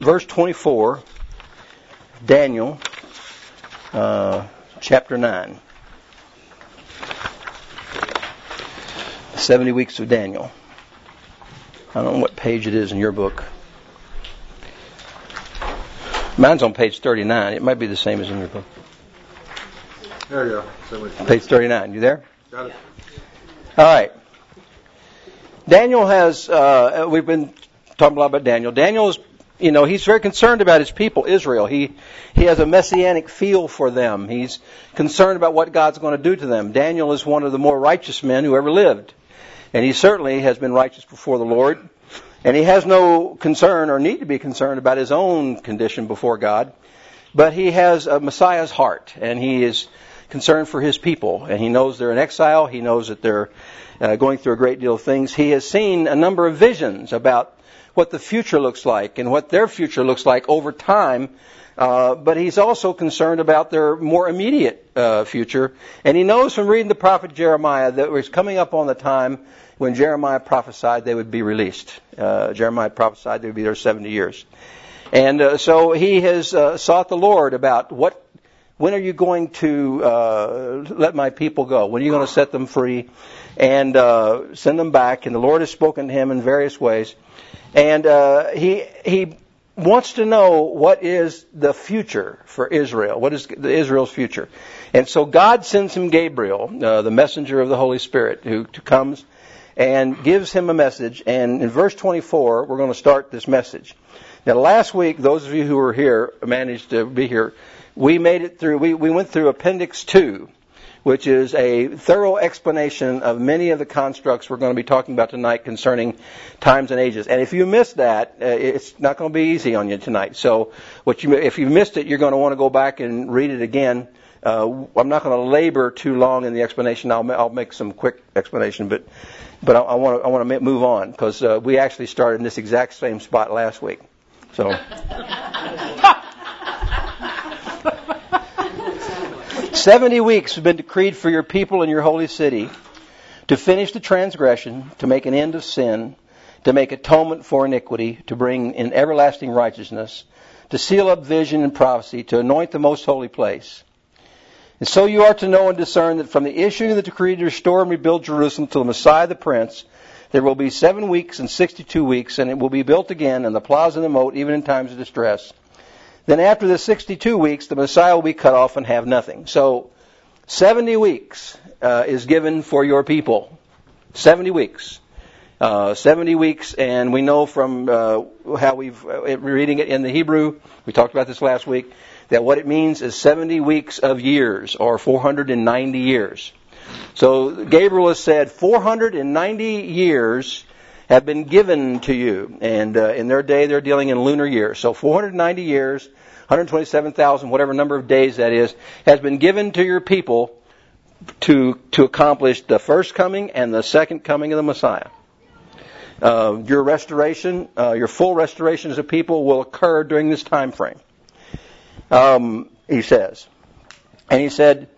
verse 24, Daniel, chapter 9. 70 weeks of Daniel. I don't know what page it is in your book. Mine's on page 39. It might be the same as in your book. There you go. Page 39. You there? Got it. All right. Daniel has, we've been talking a lot about Daniel. Daniel is, he's very concerned about his people, Israel. He has a messianic feel for them. He's concerned about what God's going to do to them. Daniel is one of the more righteous men who ever lived. And he certainly has been righteous before the Lord. And he has no concern or need to be concerned about his own condition before God. But he has a Messiah's heart. And he is concerned for his people. And he knows they're in exile. He knows that they're going through a great deal of things. He has seen a number of visions about what the future looks like and what their future looks like over time. But he's also concerned about their more immediate future. And he knows from reading the prophet Jeremiah that it was coming up on the time when Jeremiah prophesied they would be released. Jeremiah prophesied they would be there 70 years. And so he has sought the Lord about when are you going to let my people go? When are you going to set them free and send them back? And the Lord has spoken to him in various ways. And he wants to know what is the future for Israel. What is Israel's future? And so God sends him Gabriel, the messenger of the Holy Spirit, who comes and gives him a message. And in verse 24, we're going to start this message. Now, last week, those of you who were here, managed to be here, we made it through, we went through Appendix 2, which is a thorough explanation of many of the constructs we're going to be talking about tonight concerning times and ages. And if you missed that, it's not going to be easy on you tonight. So if you missed it, you're going to want to go back and read it again. I'm not going to labor too long in the explanation. I'll make some quick explanation, but I want to move on because we actually started in this exact same spot last week. So 70 weeks have been decreed for your people in your holy city to finish the transgression, to make an end of sin, to make atonement for iniquity, to bring in everlasting righteousness, to seal up vision and prophecy, to anoint the most holy place. And so you are to know and discern that from the issuing of the decree to restore and rebuild Jerusalem to the Messiah the Prince, there will be 7 weeks and 62 weeks, and it will be built again, and the plaza and the moat, even in times of distress. Then after the 62 weeks, the Messiah will be cut off and have nothing. So 70 weeks is given for your people. 70 weeks. 70 weeks, and we know from how we've reading it in the Hebrew, we talked about this last week, that what it means is 70 weeks of years, or 490 years. So Gabriel has said 490 years have been given to you. And in their day, they're dealing in lunar years. So 490 years, 127,000, whatever number of days that is, has been given to your people to accomplish the first coming and the second coming of the Messiah. Your restoration, your full restoration as a people will occur during this time frame. He says. And he said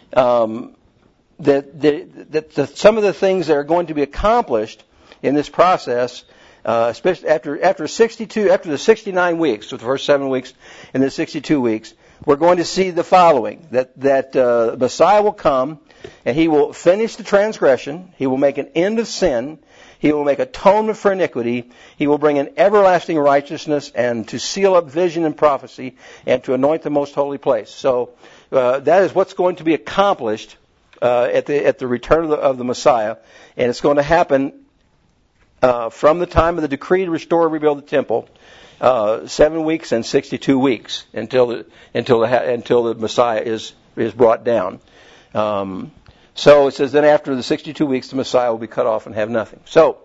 that some of the things that are going to be accomplished in this process, especially after the 69 weeks, so the first 7 weeks and the 62 weeks, we're going to see the following: that Messiah will come and he will finish the transgression, he will make an end of sin, he will make atonement for iniquity, he will bring in everlasting righteousness, and to seal up vision and prophecy, and to anoint the most holy place. So that is what's going to be accomplished at the return of the Messiah, and it's going to happen from the time of the decree to restore and rebuild the temple, 7 weeks and 62 weeks until the Messiah is brought down. So it says, then after the 62 weeks, the Messiah will be cut off and have nothing. So,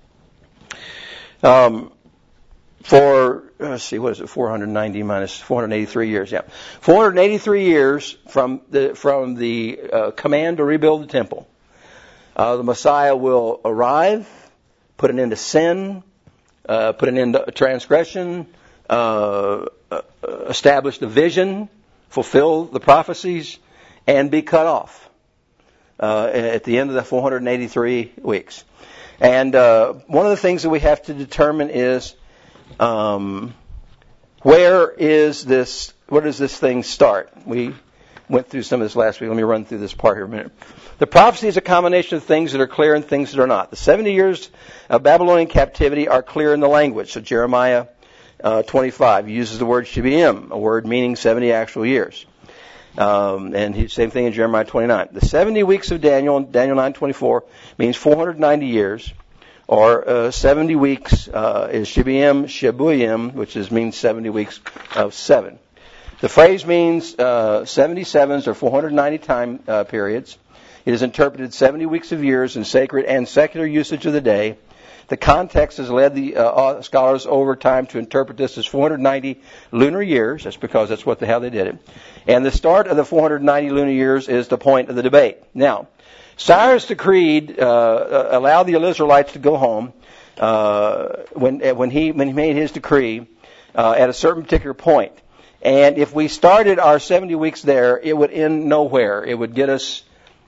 let's see, what is it? 490 minus 483 years. Yeah, 483 years from the command to rebuild the temple. The Messiah will arrive, put an end to sin, put an end to transgression, establish the vision, fulfill the prophecies, and be cut off at the end of the 483 weeks. And one of the things that we have to determine is Where does this thing start? We went through some of this last week. Let me run through this part here a minute. The prophecy is a combination of things that are clear and things that are not. The 70 years of Babylonian captivity are clear in the language. So Jeremiah 25 uses the word Shibiim, a word meaning 70 actual years. Same thing in Jeremiah 29. The 70 weeks of Daniel, in Daniel 9:24, means 490 years, or 70 weeks is Shibuyim, which means 70 weeks of 7. The phrase means 77s or 490 time periods. It is interpreted 70 weeks of years in sacred and secular usage of the day. The context has led the scholars over time to interpret this as 490 lunar years. That's because that's how they did it. And the start of the 490 lunar years is the point of the debate. Now, Cyrus decreed allow the Israelites to go home when he made his decree at a certain particular point. And if we started our 70 weeks there, it would end nowhere. It would get us.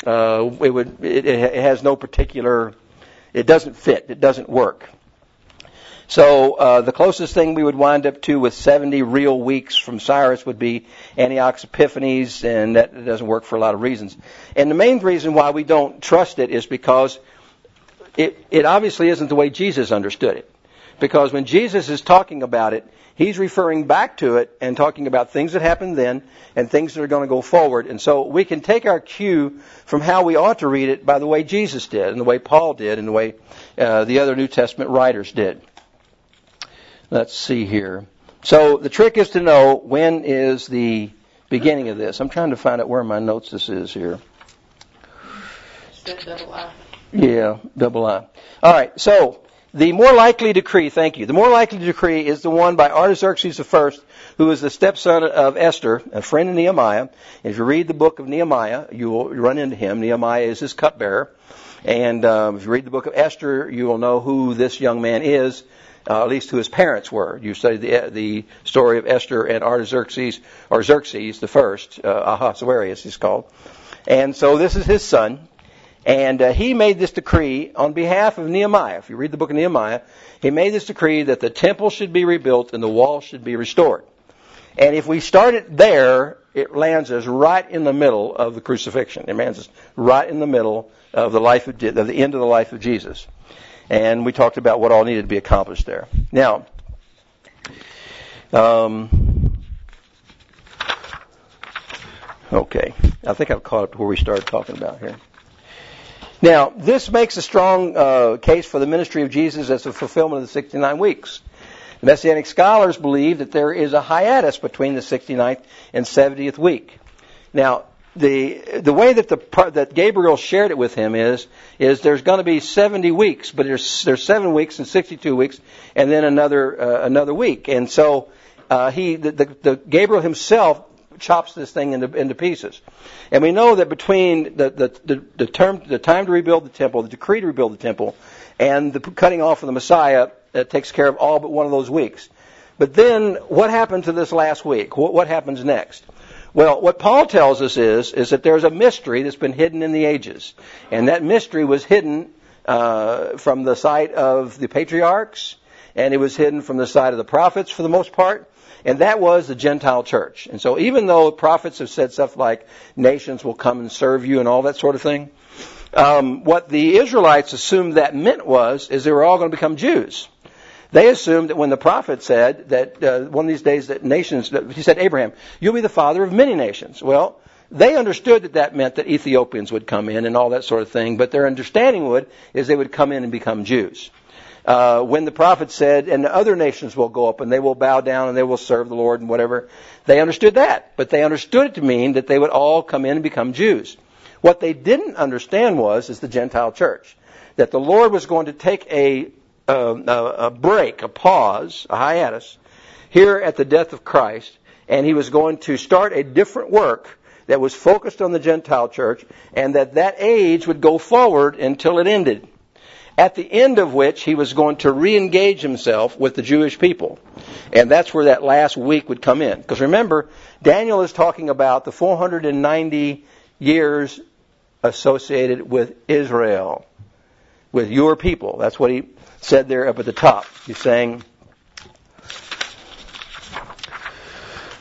It has no particular. It doesn't fit. It doesn't work. So the closest thing we would wind up to with 70 real weeks from Cyrus would be Antioch's Epiphanies, and that doesn't work for a lot of reasons. And the main reason why we don't trust it is because it obviously isn't the way Jesus understood it. Because when Jesus is talking about it, he's referring back to it and talking about things that happened then and things that are going to go forward. And so we can take our cue from how we ought to read it by the way Jesus did and the way Paul did and the way the other New Testament writers did. Let's see here. So the trick is to know when is the beginning of this. I'm trying to find out where my notes this is here. Double I. Yeah, double I. All right, so the more likely decree, thank you. The more likely decree is the one by Artaxerxes I, who is the stepson of Esther, a friend of Nehemiah. And if you read the book of Nehemiah, you will run into him. Nehemiah is his cupbearer. And if you read the book of Esther, you will know who this young man is, at least who his parents were. You study the story of Esther and Artaxerxes, or Xerxes the first, Ahasuerus he's called. And so this is his son. And he made this decree on behalf of Nehemiah. If you read the book of Nehemiah, he made this decree that the temple should be rebuilt and the wall should be restored. And if we start it there, it lands us right in the middle of the crucifixion. It lands us right in the middle of the end of the life of Jesus. And we talked about what all needed to be accomplished there. Now, okay, I think I've caught up to where we started talking about here. Now, this makes a strong case for the ministry of Jesus as a fulfillment of the 69 weeks. Messianic scholars believe that there is a hiatus between the 69th and 70th week. Now, the way that Gabriel shared it with him is there's going to be 70 weeks, but there's 7 weeks and 62 weeks, and then another week. And so Gabriel himself chops this thing into pieces. And we know that between the time to rebuild the temple, the decree to rebuild the temple, and the cutting off of the Messiah, that takes care of all but one of those weeks. But then, what happened to this last week? What happens next? Well, what Paul tells us is that there's a mystery that's been hidden in the ages. And that mystery was hidden from the sight of the patriarchs, and it was hidden from the sight of the prophets for the most part. And that was the Gentile church. And so even though prophets have said stuff like nations will come and serve you and all that sort of thing, what the Israelites assumed that meant is they were all going to become Jews. They assumed that when the prophet said that one of these days that nations, he said, Abraham, you'll be the father of many nations. Well, they understood that meant that Ethiopians would come in and all that sort of thing, but their understanding is they would come in and become Jews. When the prophet said, and the other nations will go up and they will bow down and they will serve the Lord and whatever, they understood that. But they understood it to mean that they would all come in and become Jews. What they didn't understand is the Gentile church. That the Lord was going to take a break, a pause, a hiatus, here at the death of Christ, and he was going to start a different work that was focused on the Gentile church, and that age would go forward until it ended. At the end of which he was going to re-engage himself with the Jewish people. And that's where that last week would come in. Because remember, Daniel is talking about the 490 years associated with Israel, with your people. That's what he said there up at the top. He's saying,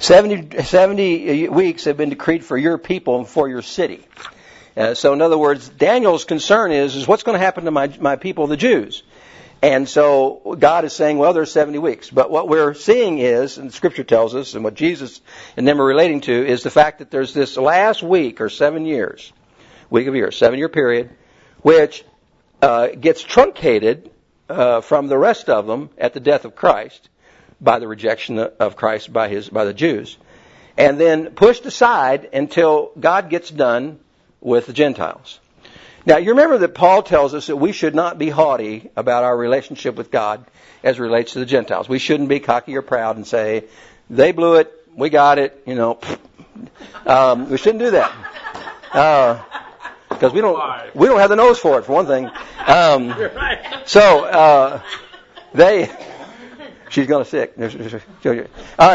70 weeks have been decreed for your people and for your city. So in other words, Daniel's concern is what's going to happen to my people, the Jews? And so God is saying, well, there's 70 weeks. But what we're seeing is, and Scripture tells us, and what Jesus and them are relating to, is the fact that there's this last week or 7 years, week of year, 7-year period, which gets truncated from the rest of them at the death of Christ by the rejection of Christ by the Jews, and then pushed aside until God gets done with the Gentiles. Now, you remember that Paul tells us that we should not be haughty about our relationship with God as it relates to the Gentiles. We shouldn't be cocky or proud and say, they blew it, we got it, we shouldn't do that. Because we don't have the nose for it, for one thing. She's going to sick. All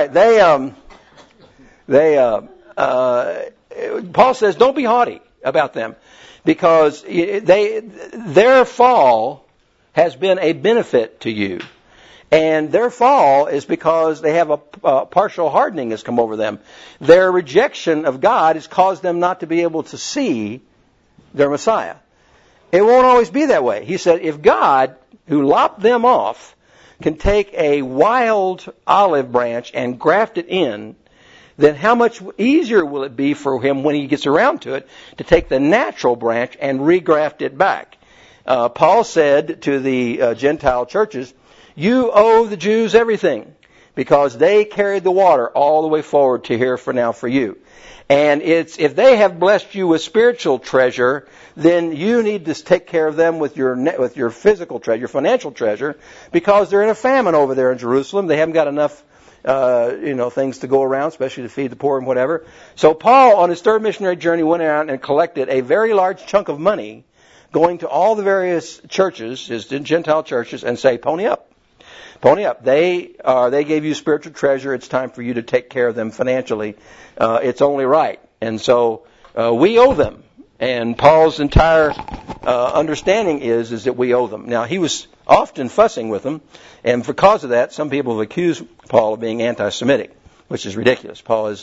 right, Paul says, don't be haughty about them, because their fall has been a benefit to you. And their fall is because they have a partial hardening has come over them. Their rejection of God has caused them not to be able to see their Messiah. It won't always be that way. He said, if God, who lopped them off, can take a wild olive branch and graft it in, then how much easier will it be for him when he gets around to it to take the natural branch and regraft it back? Paul said to the Gentile churches, you owe the Jews everything because they carried the water all the way forward to here for you. And if they have blessed you with spiritual treasure, then you need to take care of them with your physical treasure, your financial treasure, because they're in a famine over there in Jerusalem. They haven't got enough things to go around, especially to feed the poor and whatever. So Paul, on his third missionary journey, went out and collected a very large chunk of money, going to all the various churches, his Gentile churches, and say, pony up. Pony up. They gave you spiritual treasure. It's time for you to take care of them financially. It's only right. And so we owe them. And Paul's entire understanding is that we owe them. Now, he was often fussing with them, and because of that, some people have accused Paul of being anti-Semitic, which is ridiculous. Paul is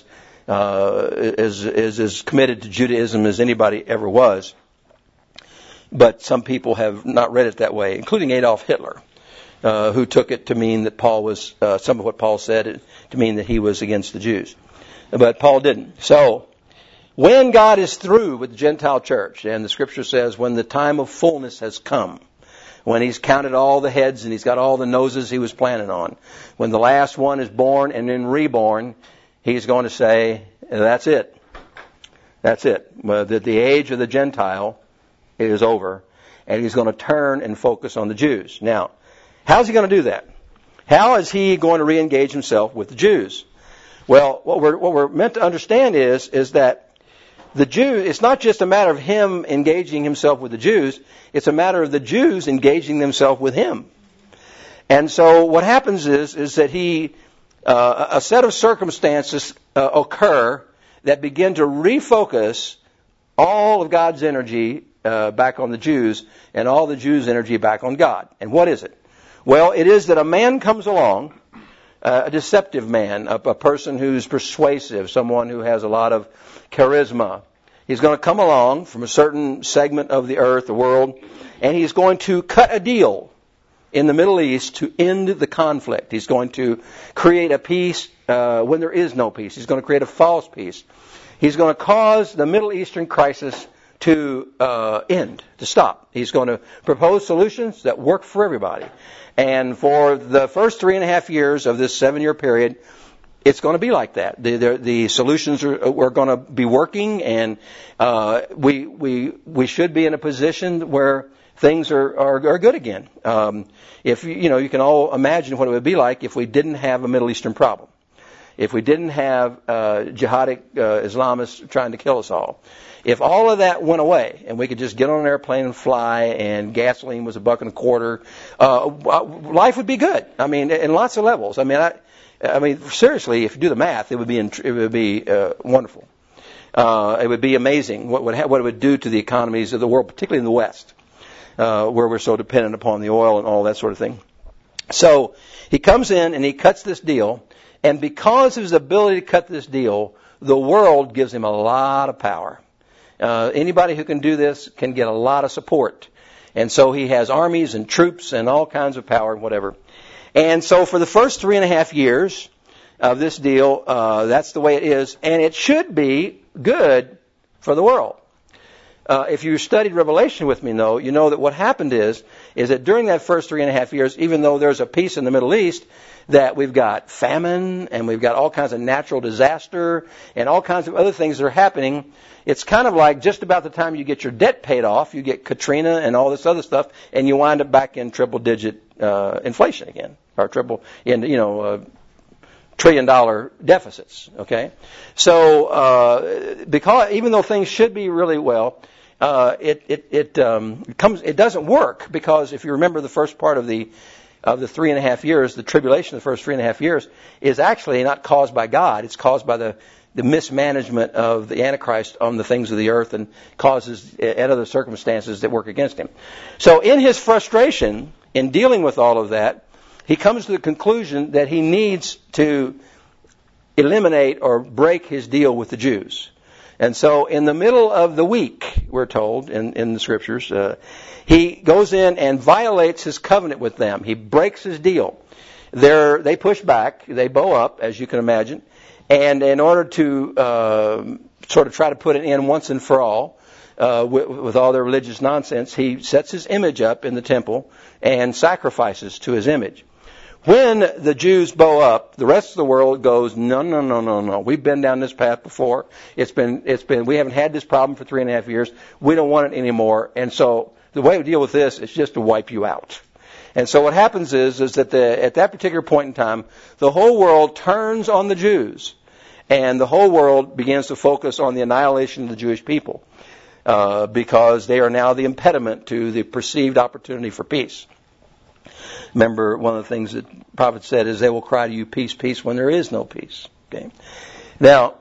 as committed to Judaism as anybody ever was. But some people have not read it that way, including Adolf Hitler, who took it to mean that Paul was, some of what Paul said, to mean that he was against the Jews. But Paul didn't. So, when God is through with the Gentile church, and the Scripture says when the time of fullness has come, when He's counted all the heads and He's got all the noses He was planning on, when the last one is born and then reborn, He's going to say, that's it. That's it. That the age of the Gentile is over, and He's going to turn and focus on the Jews. Now, how's He going to do that? How is He going to re-engage Himself with the Jews? Well, what we're meant to understand is that the Jews, it's not just a matter of Him engaging Himself with the Jews, it's a matter of the Jews engaging themselves with Him. And so what happens is that a set of circumstances occur that begin to refocus all of God's energy back on the Jews and all the Jews' energy back on God. And what is it? Well, it is that a man comes along, a deceptive man, a person who's persuasive, someone who has a lot of charisma. He's going to come along from a certain segment of the earth, the world, and he's going to cut a deal in the Middle East to end the conflict. He's going to create a peace when there is no peace. He's going to create a false peace. He's going to cause the Middle Eastern crisis to end, to stop. He's going to propose solutions that work for everybody. And for the first 3.5 years of this 7-year period, it's going to be like that. The solutions are going to be working, and we should be in a position where things are good again. If you can all imagine what it would be like if we didn't have a Middle Eastern problem, if we didn't have jihadic Islamists trying to kill us all. If all of that went away and we could just get on an airplane and fly and gasoline was $1.25, life would be good. I mean, in lots of levels. I mean, seriously, if you do the math, it would be wonderful. It would be amazing what it would do to the economies of the world, particularly in the West, where we're so dependent upon the oil and all that sort of thing. So he comes in and he cuts this deal, and because of his ability to cut this deal, the world gives him a lot of power. Anybody who can do this can get a lot of support. And so he has armies and troops and all kinds of power and whatever. And so for the first 3.5 years of this deal, that's the way it is. And it should be good for the world. If you studied Revelation with me, though, you know that what happened is that during that first 3.5 years, even though there's a peace in the Middle East, that we've got famine and we've got all kinds of natural disaster and all kinds of other things that are happening. It's kind of like just about the time you get your debt paid off, you get Katrina and all this other stuff, and you wind up back in triple-digit inflation again, or $1 trillion deficits. Okay, so because even though things should be really well, it doesn't work, because if you remember the first part of the 3.5 years, the tribulation of the first 3.5 years is actually not caused by God. It's caused by the mismanagement of the Antichrist on the things of the earth, and causes and other circumstances that work against him. So in his frustration in dealing with all of that, he comes to the conclusion that he needs to eliminate or break his deal with the Jews. And so in the middle of the week, we're told in the scriptures, he goes in and violates his covenant with them. He breaks his deal. They push back. They bow up, as you can imagine. And in order to sort of try to put it in once and for all, with all their religious nonsense, he sets his image up in the temple and sacrifices to his image. When the Jews bow up, the rest of the world goes, no. We've been down this path before. It's been. We haven't had this problem for 3.5 years. We don't want it anymore. And so the way to deal with this is just to wipe you out. And so what happens is that at that particular point in time, the whole world turns on the Jews, and the whole world begins to focus on the annihilation of the Jewish people, because they are now the impediment to the perceived opportunity for peace. Remember, one of the things that the prophet said is, they will cry to you, peace, peace, when there is no peace. Okay. Now,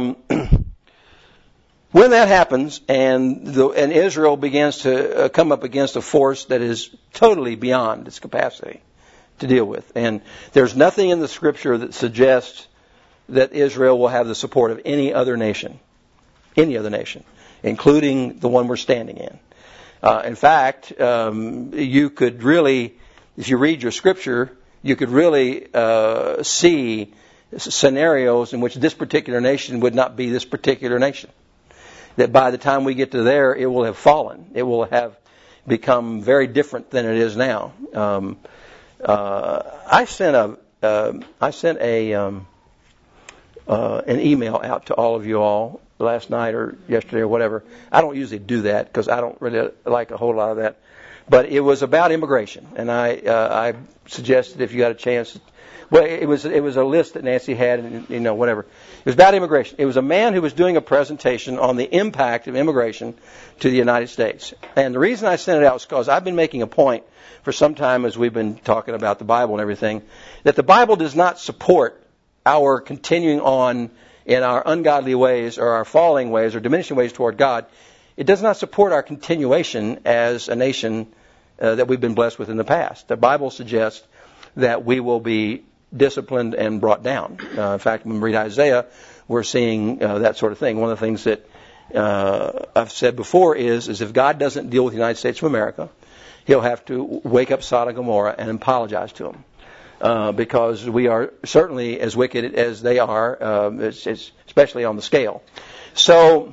when that happens, and Israel begins to come up against a force that is totally beyond its capacity to deal with, and there's nothing in the Scripture that suggests that Israel will have the support of any other nation, including the one we're standing in. In fact, you could really, if you read your Scripture, you could really see scenarios in which this particular nation would not be this particular nation. That by the time we get to there, it will have fallen. It will have become very different than it is now. I sent an email out to all of you all last night or yesterday or whatever. I don't usually do that because I don't really like a whole lot of that. But it was about immigration, and I suggested if you got a chance. Well, it was a list that Nancy had, and whatever. It was about immigration. It was a man who was doing a presentation on the impact of immigration to the United States. And the reason I sent it out was because I've been making a point for some time, as we've been talking about the Bible and everything, that the Bible does not support our continuing on in our ungodly ways or our falling ways or diminishing ways toward God. It does not support our continuation as a nation that we've been blessed with in the past. The Bible suggests that we will be disciplined and brought down. In fact, when we read Isaiah, we're seeing that sort of thing. One of the things that I've said before is if God doesn't deal with the United States of America, He'll have to wake up Sodom and Gomorrah and apologize to them. Because we are certainly as wicked as they are, especially on the scale. So,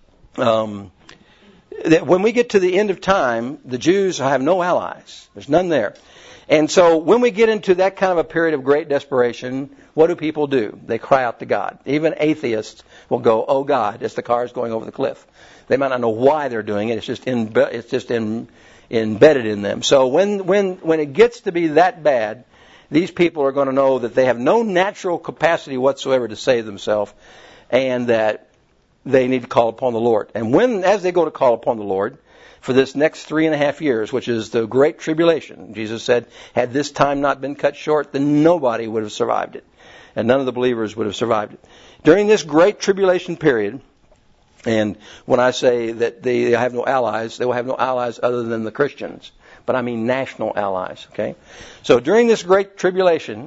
that when we get to the end of time, the Jews have no allies. There's none there. And so when we get into that kind of a period of great desperation, what do people do? They cry out to God. Even atheists will go, "Oh God," as the car is going over the cliff. They might not know why they're doing it. It's just embedded in them. So when it gets to be that bad, these people are going to know that they have no natural capacity whatsoever to save themselves, and that they need to call upon the Lord. And as they go to call upon the Lord, for this next 3.5 years, which is the Great Tribulation, Jesus said, had this time not been cut short, then nobody would have survived it. And none of the believers would have survived it. During this Great Tribulation period, and when I say that they have no allies, they will have no allies other than the Christians. but I mean national allies. Okay, so during this great tribulation,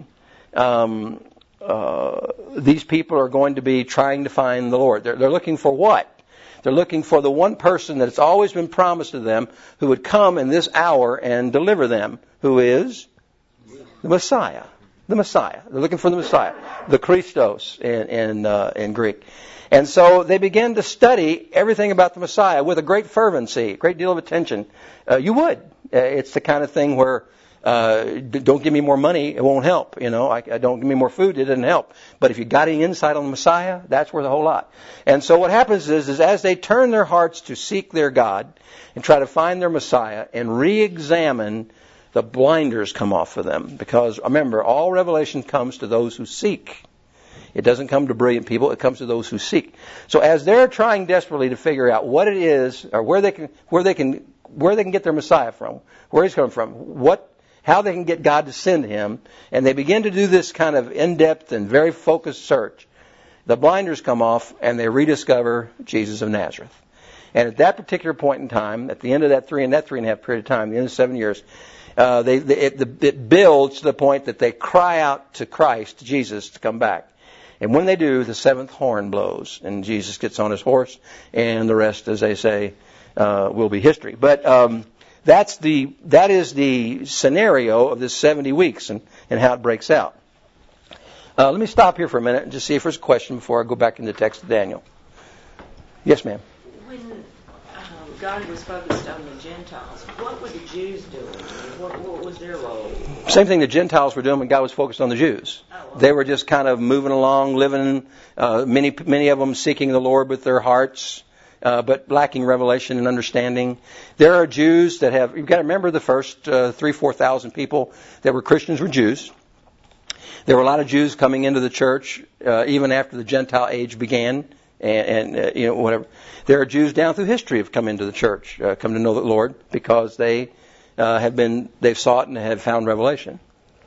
these people are going to be trying to find the Lord. They're looking for what? They're looking for the one person that it's always been promised to them who would come in this hour and deliver them, who is the Messiah. The Messiah. They're looking for the Messiah, the Christos in Greek. And so they began to study everything about the Messiah with a great fervency, a great deal of attention. You would. It's the kind of thing where don't give me more money, it won't help. Don't give me more food, it doesn't help. But if you got any insight on the Messiah, that's worth a whole lot. And so what happens is as they turn their hearts to seek their God and try to find their Messiah and re-examine, the blinders come off of them. Because remember, all revelation comes to those who seek. It doesn't come to brilliant people, it comes to those who seek. So as they're trying desperately to figure out what it is, or where they can get their Messiah from, where he's coming from, how they can get God to send him, and they begin to do this kind of in-depth and very focused search, the blinders come off and they rediscover Jesus of Nazareth. And at that particular point in time, at the end of that 3.5 period of time, the end of 7 years, it builds to the point that they cry out to Christ, to Jesus, to come back. And when they do, the seventh horn blows, and Jesus gets on his horse, and the rest, as they say, will be history. But that is the scenario of this 70 weeks and how it breaks out. Let me stop here for a minute and just see if there's a question before I go back into the text of Daniel. Yes, ma'am. When God was focused on the Gentiles, what were the Jews doing? What was their role? Same thing the Gentiles were doing when God was focused on the Jews. They were just kind of moving along, living, many of them seeking the Lord with their hearts, but lacking revelation and understanding. There are Jews that you've got to remember the first 4,000 people that were Christians were Jews. There were a lot of Jews coming into the church, even after the Gentile age began, and whatever. There are Jews down through history have come into the church, come to know the Lord because they've sought and have found revelation.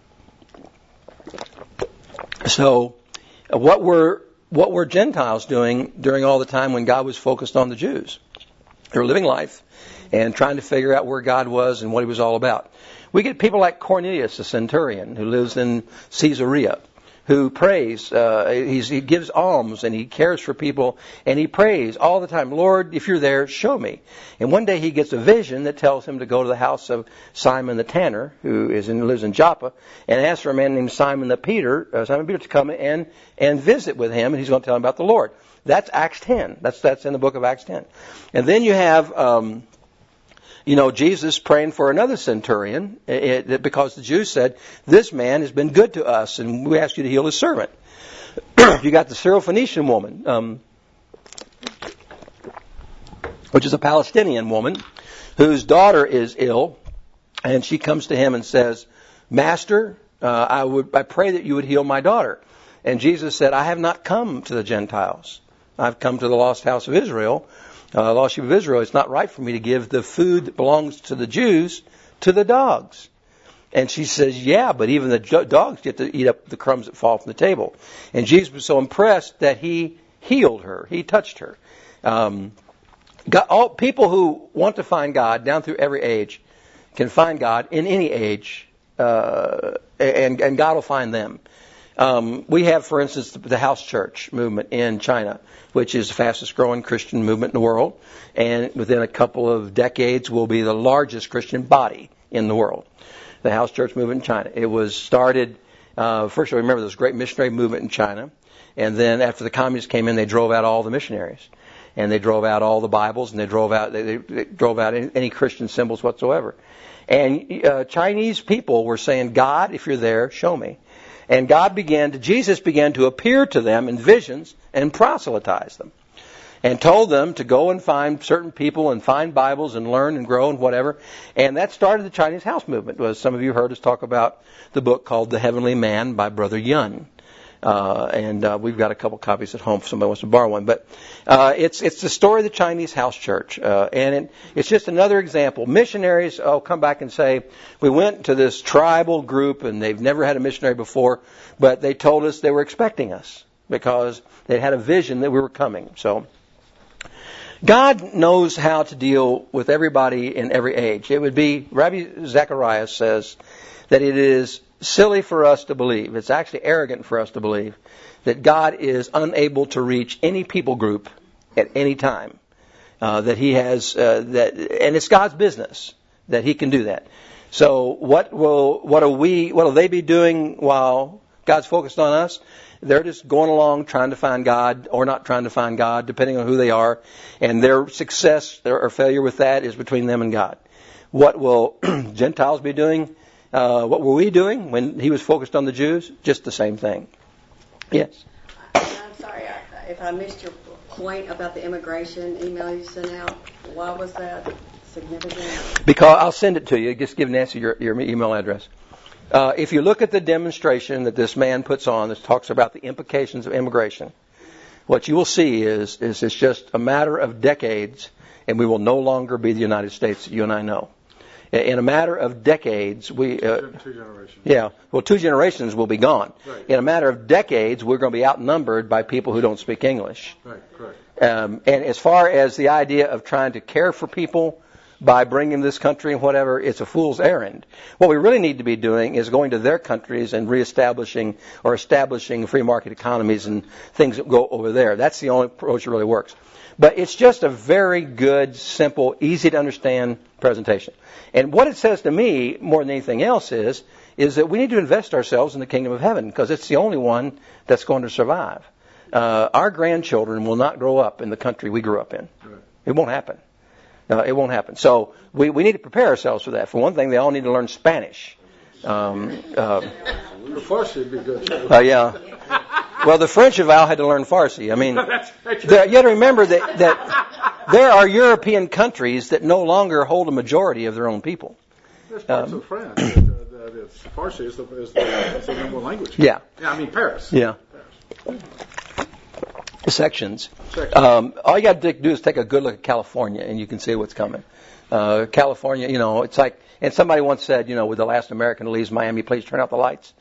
So, what were Gentiles doing during all the time when God was focused on the Jews? They were living life and trying to figure out where God was and what he was all about. We get people like Cornelius, the centurion, who lives in Caesarea, who prays. He gives alms and he cares for people, and he prays all the time, Lord, if you're there, show me. And one day he gets a vision that tells him to go to the house of Simon the tanner, who lives in Joppa, and asks for a man named Simon Peter to come and visit with him, and he's going to tell him about the Lord. That's Acts 10. That's in the book of Acts 10. And then you have Jesus praying for another centurion because the Jews said, this man has been good to us and we ask you to heal his servant. You got the Syrophoenician woman, which is a Palestinian woman whose daughter is ill, and she comes to him and says, Master, I pray that you would heal my daughter. And Jesus said, I have not come to the Gentiles. I've come to the lost house of Israel. Lost sheep of Israel, it's not right for me to give the food that belongs to the Jews to the dogs. And she says, yeah, but even the dogs get to eat up the crumbs that fall from the table. And Jesus was so impressed that he healed her. He touched her. All people who want to find God down through every age can find God in any age, and God will find them. We have, for instance, the house church movement in China, which is the fastest growing Christian movement in the world. And within a couple of decades will be the largest Christian body in the world. The house church movement in China. It was started, first of all, remember, there was a great missionary movement in China. And then after the communists came in, they drove out all the missionaries. And they drove out all the Bibles, and they drove out any Christian symbols whatsoever. And Chinese people were saying, God, if you're there, show me. And Jesus began to appear to them in visions and proselytize them. And told them to go and find certain people and find Bibles and learn and grow and whatever. And that started the Chinese house movement. Some of you heard us talk about the book called The Heavenly Man by Brother Yun. And we've got a couple copies at home if somebody wants to borrow one. But it's the story of the Chinese house church. And it's just another example. Missionaries come back and say, we went to this tribal group and they've never had a missionary before, but they told us they were expecting us because they had a vision that we were coming. So, God knows how to deal with everybody in every age. It would be, Rabbi Zacharias says that it is silly for us to believe, it's actually arrogant for us to believe, that God is unable to reach any people group at any time. That He has, and it's God's business that He can do that. So what will they be doing while God's focused on us? They're just going along trying to find God or not trying to find God, depending on who they are. And their success or failure with that is between them and God. What will Gentiles be doing? What were we doing when He was focused on the Jews? Just the same thing. Yes? I'm sorry if I missed your point about the immigration email you sent out. Why was that significant? Because I'll send it to you. Just give Nancy your email address. If you look at the demonstration that this man puts on that talks about the implications of immigration, what you will see is it's just a matter of decades, and we will no longer be the United States that you and I know. In a matter of decades, 2 generations. Yeah, well, 2 generations will be gone. Right. In a matter of decades, we're going to be outnumbered by people who don't speak English. Right, correct. And as far as the idea of trying to care for people by bringing them to this country and whatever, it's a fool's errand. What we really need to be doing is going to their countries and reestablishing or establishing free market economies and things that go over there. That's the only approach that really works. But it's just a very good, simple, easy to understand presentation. And what it says to me, more than anything else, is that we need to invest ourselves in the kingdom of heaven because it's the only one that's going to survive. Our grandchildren will not grow up in the country we grew up in. Right. It won't happen. It won't happen. So we need to prepare ourselves for that. For one thing, they all need to learn Spanish. The Farsi would be good too. Yeah. Well, the French of Al had to learn Farsi. I mean, you have to remember that there are European countries that no longer hold a majority of their own people. There's parts of France that Farsi is the number one language. Yeah. Yeah, I mean Paris. Yeah. Paris. Sections. All you got to do is take a good look at California, and you can see what's coming. California, it's like, and somebody once said, with the last American who leaves Miami, please turn out the lights.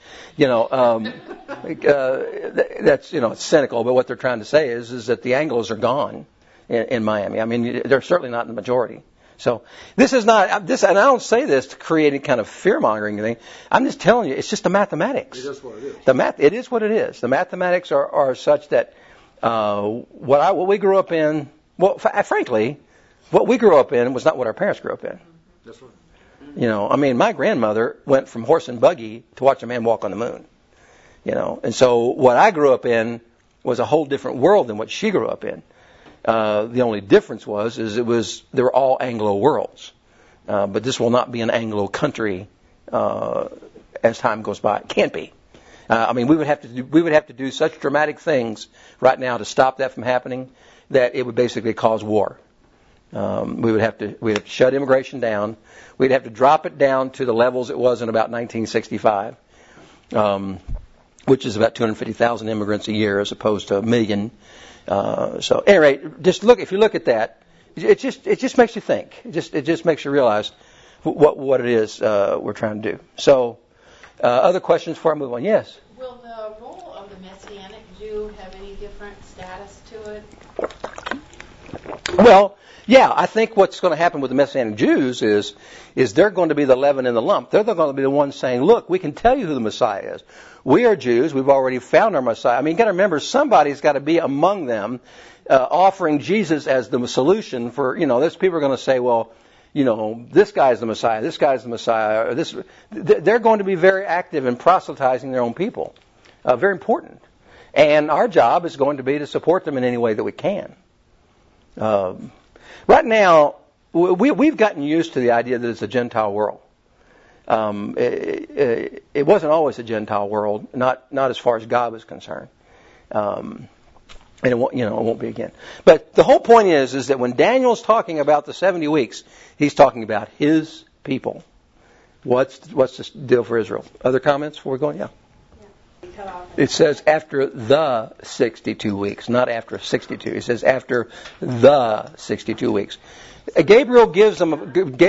That's, it's cynical, but what they're trying to say is that the Anglos are gone in Miami. I mean, they're certainly not in the majority. So this is not this, and I don't say this to create any kind of fear-mongering thing. I'm just telling you, it's just the mathematics. It is what it is. It is what it is. The mathematics are such that what we grew up in. Well, frankly, what we grew up in was not what our parents grew up in. That's right. I mean, my grandmother went from horse and buggy to watch a man walk on the moon. And so what I grew up in was a whole different world than what she grew up in. The only difference they were all Anglo worlds. But this will not be an Anglo country as time goes by. It can't be. I mean, we would have to do such dramatic things right now to stop that from happening that it would basically cause war. We'd have to shut immigration down. We'd have to drop it down to the levels it was in about 1965, which is about 250,000 immigrants a year as opposed to 1 million. So, at any rate, if you look at that, it just makes you think. It just makes you realize what it is we're trying to do. So, other questions before I move on? Yes. Will the role of the Messianic Jew have any different status to it? Well, yeah, I think what's going to happen with the Messianic Jews is they're going to be the leaven in the lump. They're going to be the ones saying, look, we can tell you who the Messiah is. We are Jews. We've already found our Messiah. I mean, you've got to remember, somebody's got to be among them offering Jesus as the solution for, there's people are going to say, well, this guy's the Messiah, this guy's the Messiah. They're going to be very active in proselytizing their own people. Very important. And our job is going to be to support them in any way that we can. Right now, we've gotten used to the idea that it's a Gentile world. It wasn't always a Gentile world, not as far as God was concerned. And it won't be again. But the whole point is that when Daniel's talking about the 70 weeks, he's talking about his people. What's the deal for Israel? Other comments before we go on? Yeah. It says after the 62 weeks, not after 62. It says after the 62 weeks. Gabriel gives him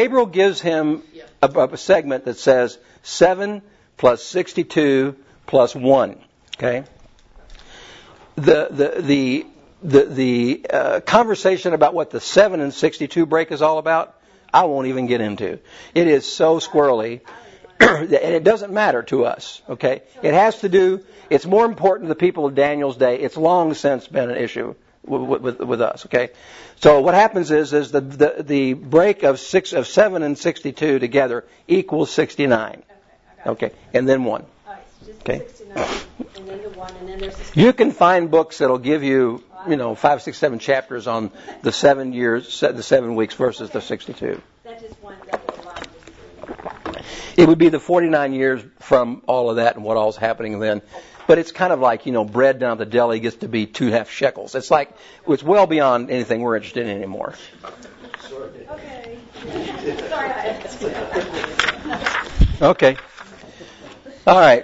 a segment that says 7 plus 62 plus 1. Okay. The the conversation about what the 7 and 62 break is all about, I won't even get into. It is so squirrely, and it doesn't matter to us. Okay, it has to do. It's more important to the people of Daniel's day. It's long since been an issue with us. Okay, so what happens is the break of 7 and 62 together equals 69. Okay, and then 1. All right, so just Okay. 69, and then the 1, and then there's the... You can find books that'll give you, 5, 6, 7 chapters on the 7 years, the 7 weeks versus the 62. That just one, that was line just It would be the 49 years from all of that and what all's happening then. But it's kind of like, bread down at the deli gets to be 2.5 shekels. It's like, it's well beyond anything we're interested in anymore. Okay. Sorry I asked. Okay. All right.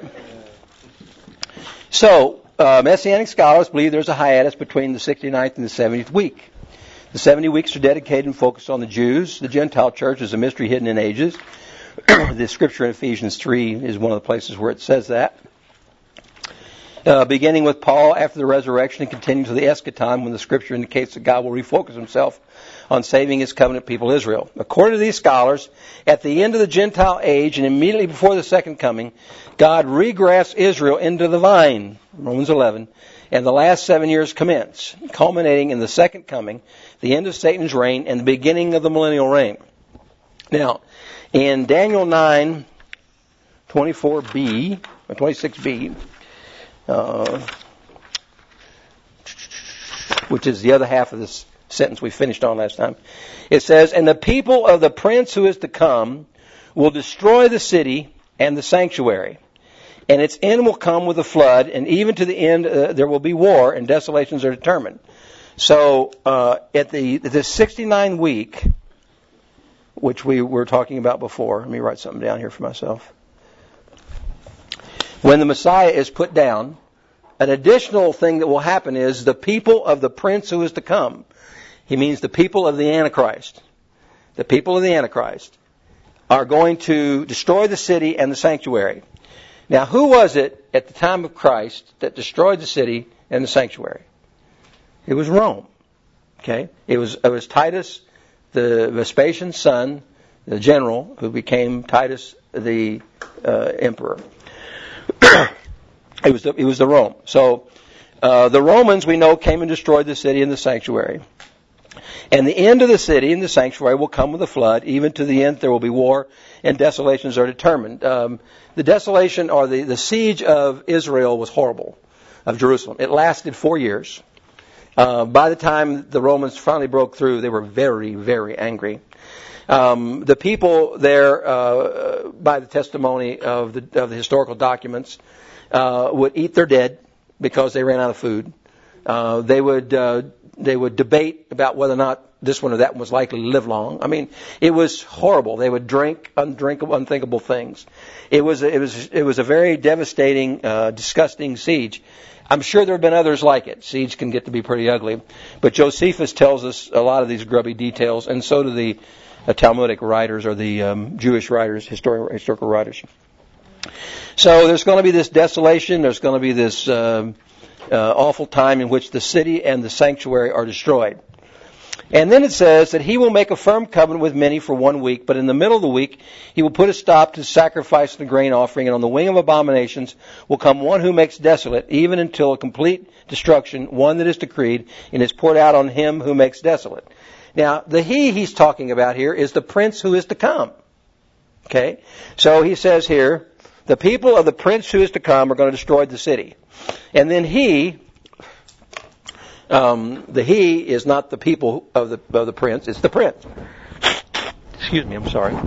So, Messianic scholars believe there's a hiatus between the 69th and the 70th week. The 70 weeks are dedicated and focused on the Jews. The Gentile church is a mystery hidden in ages. The scripture in Ephesians 3 is one of the places where it says that. Beginning with Paul after the resurrection and continuing to the eschaton when the scripture indicates that God will refocus himself on saving his covenant people Israel. According to these scholars, at the end of the Gentile age and immediately before the second coming, God regrafts Israel into the vine, Romans 11, and the last 7 years commence, culminating in the second coming, the end of Satan's reign, and the beginning of the millennial reign. Now, in Daniel 9, 24b, or 26b, which is the other half of this sentence we finished on last time. It says, "And the people of the prince who is to come will destroy the city and the sanctuary, and its end will come with a flood, and even to the end there will be war, and desolations are determined." So at the 69 week, which we were talking about before, let me write something down here for myself. When the Messiah is put down, an additional thing that will happen is the people of the prince who is to come. He means the people of the Antichrist. The people of the Antichrist are going to destroy the city and the sanctuary. Now, who was it at the time of Christ that destroyed the city and the sanctuary? It was Rome. Okay? It was Titus, the Vespasian's son, the general, who became Titus the emperor. It was the Rome. So the Romans, we know, came and destroyed the city and the sanctuary. And the end of the city and the sanctuary will come with a flood. Even to the end there will be war, and desolations are determined. The desolation or the siege of Israel was horrible, of Jerusalem. It lasted 4 years. By the time the Romans finally broke through, they were very, very angry. The people there, by the testimony of the historical documents, would eat their dead because they ran out of food. They would debate about whether or not this one or that one was likely to live long. I mean, it was horrible. They would drink unthinkable things. It was a very devastating, disgusting siege. I'm sure there have been others like it. Siege can get to be pretty ugly, but Josephus tells us a lot of these grubby details, and so do the Talmudic writers or the Jewish writers, historical writers. So there's going to be this desolation. There's going to be this awful time in which the city and the sanctuary are destroyed. And then it says that he will make a firm covenant with many for 1 week, but in the middle of the week he will put a stop to sacrifice and the grain offering, and on the wing of abominations will come one who makes desolate, even until a complete destruction, one that is decreed, and is poured out on him who makes desolate. Now, the he's talking about here is the prince who is to come. Okay? So he says here, the people of the prince who is to come are going to destroy the city. And then the he is not the people of the prince, it's the prince. Excuse me, I'm sorry.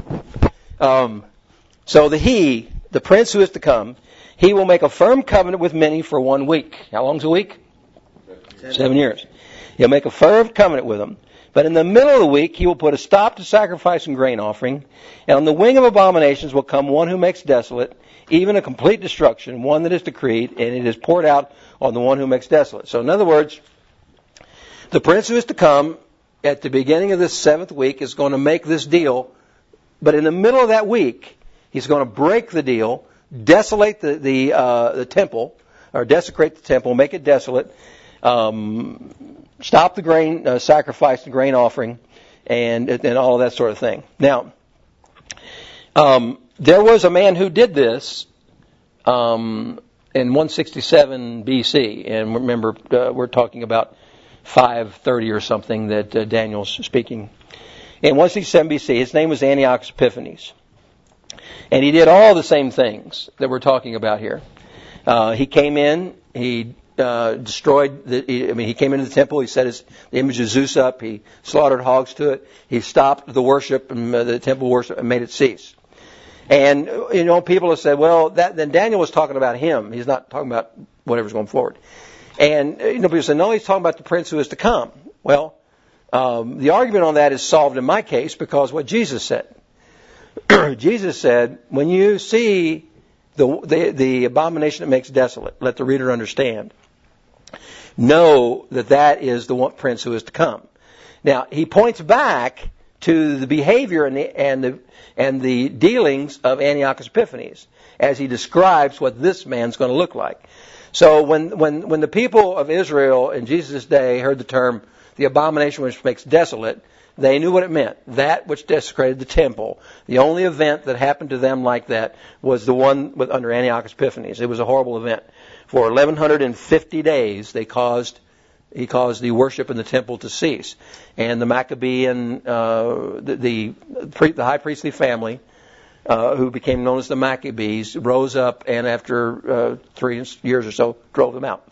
So the prince who is to come, he will make a firm covenant with many for 1 week. How long's a week? 7 years. He'll make a firm covenant with them. But in the middle of the week, he will put a stop to sacrifice and grain offering. And on the wing of abominations will come one who makes desolate, even a complete destruction, one that is decreed, and it is poured out on the one who makes desolate. So in other words, the prince who is to come at the beginning of this 7th week is going to make this deal. But in the middle of that week, he's going to break the deal, desolate the temple, or desecrate the temple, make it desolate, stop the grain sacrifice, the grain offering, and all of that sort of thing. Now, there was a man who did this in 167 BC, and remember, we're talking about 530 or something that Daniel's speaking. In 167 BC, his name was Antiochus Epiphanes. And he did all the same things that we're talking about here. He came in, he destroyed, he came into the temple, he set the image of Zeus up, he slaughtered hogs to it, he stopped the worship, and the temple worship, and made it cease. And, people have said, well, then Daniel was talking about him. He's not talking about whatever's going forward. And, people say, no, he's talking about the prince who is to come. Well, the argument on that is solved in my case because what Jesus said. Jesus said, when you see the abomination that makes desolate, let the reader understand. Know that is the one prince who is to come. Now, he points back to the behavior and the dealings of Antiochus Epiphanes as he describes what this man's going to look like. So when the people of Israel in Jesus' day heard the term, the abomination which makes desolate, they knew what it meant. That which desecrated the temple. The only event that happened to them like that was the one under Antiochus Epiphanes. It was a horrible event. For 1150 days, he caused the worship in the temple to cease. And the Maccabean, the high priestly family, who became known as the Maccabees, rose up and after 3 years or so, drove them out.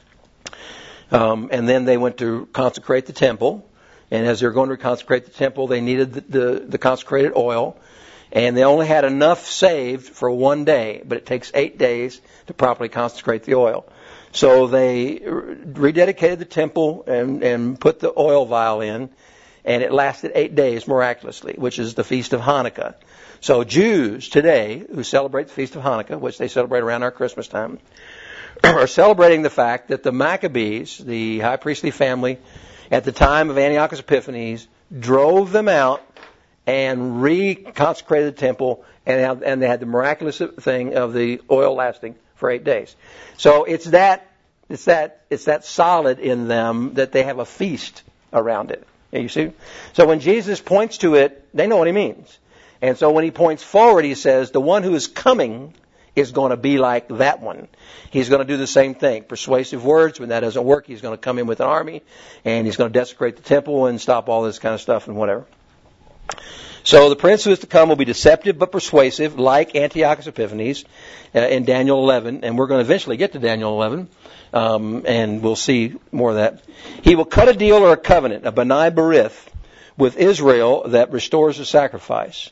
And then they went to consecrate the temple. And as they were going to consecrate the temple, they needed the consecrated oil. And they only had enough saved for one day, but it takes 8 days to properly consecrate the oil. So they rededicated the temple and put the oil vial in, and it lasted 8 days miraculously, which is the Feast of Hanukkah. So Jews today who celebrate the Feast of Hanukkah, which they celebrate around our Christmas time, are celebrating the fact that the Maccabees, the high priestly family, at the time of Antiochus Epiphanes, drove them out and reconsecrated the temple, and they had the miraculous thing of the oil lasting for 8 days. So it's that solid in them that they have a feast around it. You see? So when Jesus points to it, they know what he means. And so when he points forward, he says, the one who is coming is going to be like that one. He's going to do the same thing. Persuasive words. When that doesn't work, he's going to come in with an army, and he's going to desecrate the temple and stop all this kind of stuff and whatever. So the prince who is to come will be deceptive but persuasive, like Antiochus Epiphanes in Daniel 11. And we're going to eventually get to Daniel 11, and we'll see more of that. He will cut a deal or a covenant, a B'nai B'rith, with Israel that restores the sacrifice.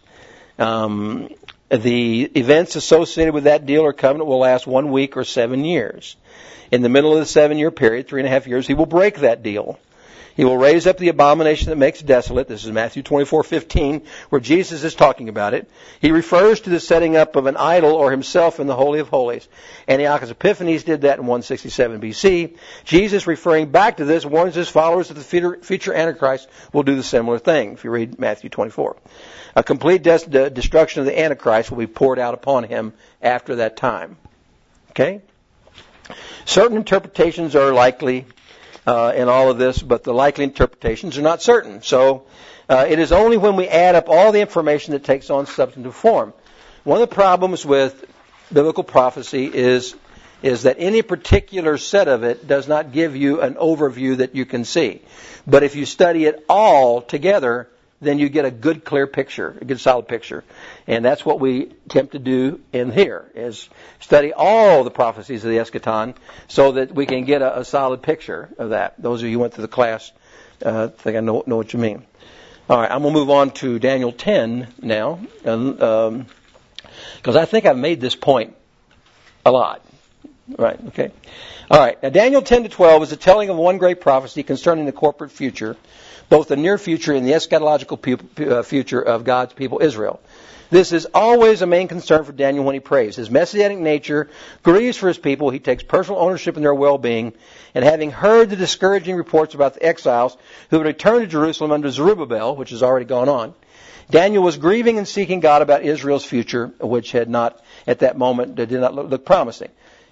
The events associated with that deal or covenant will last 1 week or 7 years. In the middle of the 7-year period, 3.5 years, he will break that deal. He will raise up the abomination that makes desolate. This is Matthew 24:15, where Jesus is talking about it. He refers to the setting up of an idol or himself in the Holy of Holies. Antiochus Epiphanes did that in 167 BC. Jesus, referring back to this, warns his followers that the future Antichrist will do the similar thing, if you read Matthew 24. A complete destruction of the Antichrist will be poured out upon him after that time. Okay? Certain interpretations are likely in all of this, but the likely interpretations are not certain. So it is only when we add up all the information that takes on substantive form. One of the problems with biblical prophecy is that any particular set of it does not give you an overview that you can see. But if you study it all together, then you get a good, clear picture, a good, solid picture. And that's what we attempt to do in here, is study all the prophecies of the eschaton so that we can get a solid picture of that. Those of you who went to the class think I know what you mean. All right, I'm going to move on to Daniel 10 now, because I think I've made this point a lot. Right, okay. All right, now Daniel 10 to 12 is the telling of one great prophecy concerning the corporate future, both the near future and the eschatological future of God's people Israel. This is always a main concern for Daniel when he prays. His messianic nature grieves for his people. He takes personal ownership in their well-being. And having heard the discouraging reports about the exiles who would return to Jerusalem under Zerubbabel, which has already gone on, Daniel was grieving and seeking God about Israel's future, which had not, at that moment, did not look promising.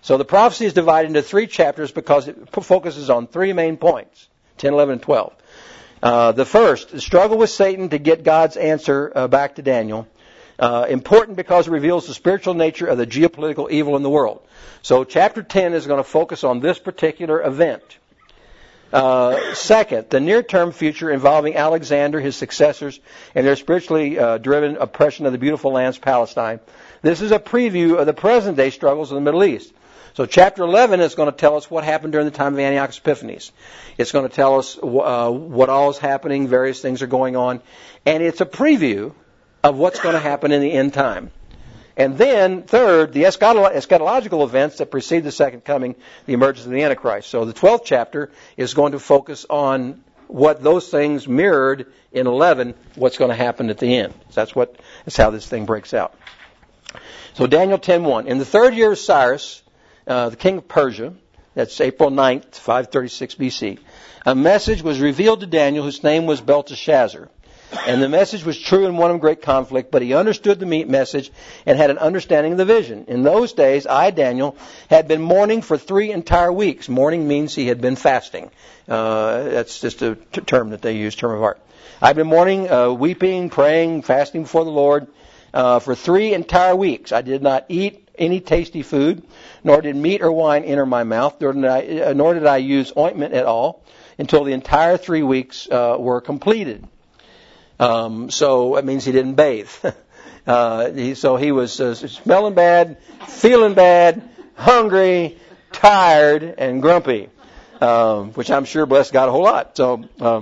So the prophecy is divided into 3 chapters because it focuses on 3 main points, 10, 11, and 12. The first, the struggle with Satan to get God's answer back to Daniel. Important because it reveals the spiritual nature of the geopolitical evil in the world. So chapter 10 is going to focus on this particular event. Second, the near-term future involving Alexander, his successors, and their spiritually driven oppression of the beautiful lands of Palestine. This is a preview of the present-day struggles in the Middle East. So chapter 11 is going to tell us what happened during the time of Antiochus Epiphanes. It's going to tell us what all is happening, various things are going on, and it's a preview of what's going to happen in the end time. And then, third, the eschatological events that precede the second coming, the emergence of the Antichrist. So the 12th chapter is going to focus on what those things mirrored in 11, what's going to happen at the end. So that's how this thing breaks out. So Daniel 10:1. In the 3rd year of Cyrus, the king of Persia, that's April 9th, 536 BC, a message was revealed to Daniel whose name was Belteshazzar. And the message was true and one of great conflict, but he understood the message and had an understanding of the vision. In those days, I, Daniel, had been mourning for 3 entire weeks. Mourning means he had been fasting. That's just a term that they use, term of art. I've been mourning, weeping, praying, fasting before the Lord for 3 entire weeks. I did not eat any tasty food, nor did meat or wine enter my mouth, nor did I use ointment at all until the entire 3 weeks were completed. So it means he didn't bathe. So he was smelling bad, feeling bad, hungry, tired, and grumpy, which I'm sure blessed God a whole lot. So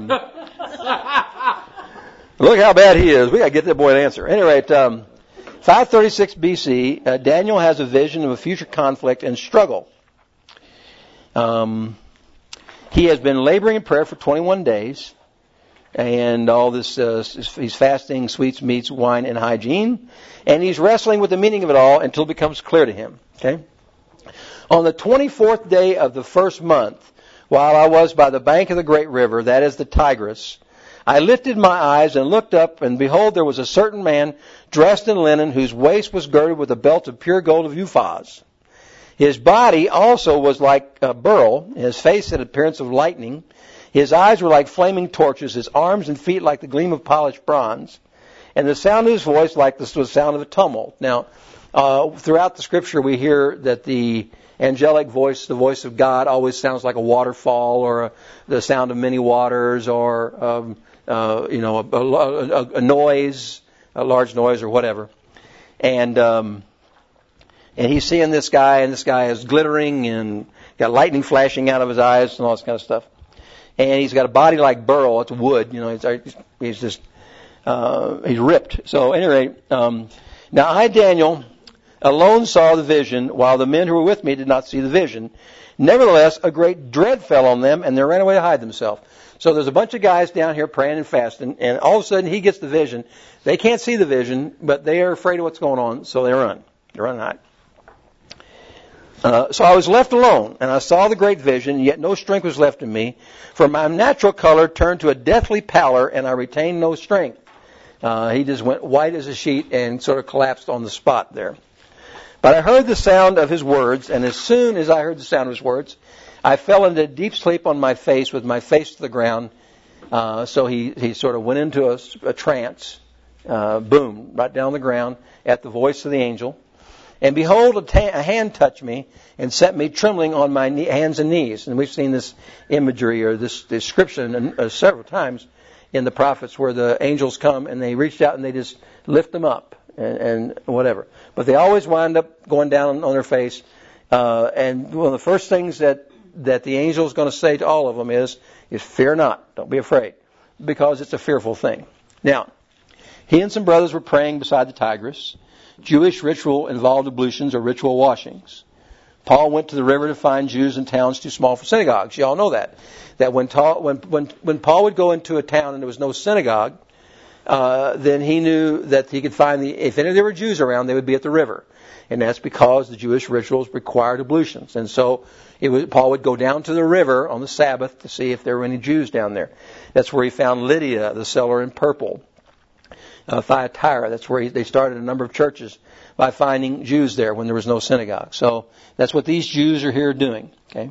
look how bad he is. We got to get that boy an answer. At any rate, 536 BC, Daniel has a vision of a future conflict and struggle. He has been laboring in prayer for 21 days. And all this, he's fasting, sweets, meats, wine, and hygiene. And he's wrestling with the meaning of it all until it becomes clear to him. Okay? On the 24th day of the first month, while I was by the bank of the great river, that is the Tigris, I lifted my eyes and looked up, and behold, there was a certain man dressed in linen, whose waist was girded with a belt of pure gold of Uphaz. His body also was like a beryl, and his face had appearance of lightning. His eyes were like flaming torches, his arms and feet like the gleam of polished bronze, and the sound of his voice like the sound of a tumult. Now, throughout the Scripture, we hear that the angelic voice, the voice of God, always sounds like a waterfall or the sound of many waters or a noise, a large noise or whatever. And he's seeing this guy, and this guy is glittering and got lightning flashing out of his eyes and all this kind of stuff. And he's got a body like beryl. It's wood, he's just, he's ripped. So, at any rate, now I, Daniel, alone saw the vision, while the men who were with me did not see the vision. Nevertheless, a great dread fell on them, and they ran away to hide themselves. So there's a bunch of guys down here praying and fasting, and all of a sudden he gets the vision. They can't see the vision, but they are afraid of what's going on, so they run. They run and hide. So I was left alone, and I saw the great vision, yet no strength was left in me, for my natural color turned to a deathly pallor, and I retained no strength. He just went white as a sheet and sort of collapsed on the spot there. But I heard the sound of his words, and as soon as I heard the sound of his words, I fell into deep sleep on my face, with my face to the ground. So he sort of went into a trance, boom, right down on the ground at the voice of the angel. And behold, a hand touched me and set me trembling on my hands and knees. And we've seen this imagery or this description several times in the prophets, where the angels come and they reach out and they just lift them up and whatever. But they always wind up going down on their face. And one of the first things that the angel is going to say to all of them is fear not, don't be afraid, because it's a fearful thing. Now, he and some brothers were praying beside the Tigris. Jewish ritual involved ablutions or ritual washings. Paul went to the river to find Jews in towns too small for synagogues. You all know that. That when Paul would go into a town and there was no synagogue, then he knew that he could find if any there were Jews around, they would be at the river. And that's because the Jewish rituals required ablutions. And so Paul would go down to the river on the Sabbath to see if there were any Jews down there. That's where he found Lydia, the seller in purple. Thyatira, that's where they started a number of churches by finding Jews there when there was no synagogue. So that's what these Jews are here doing. Okay.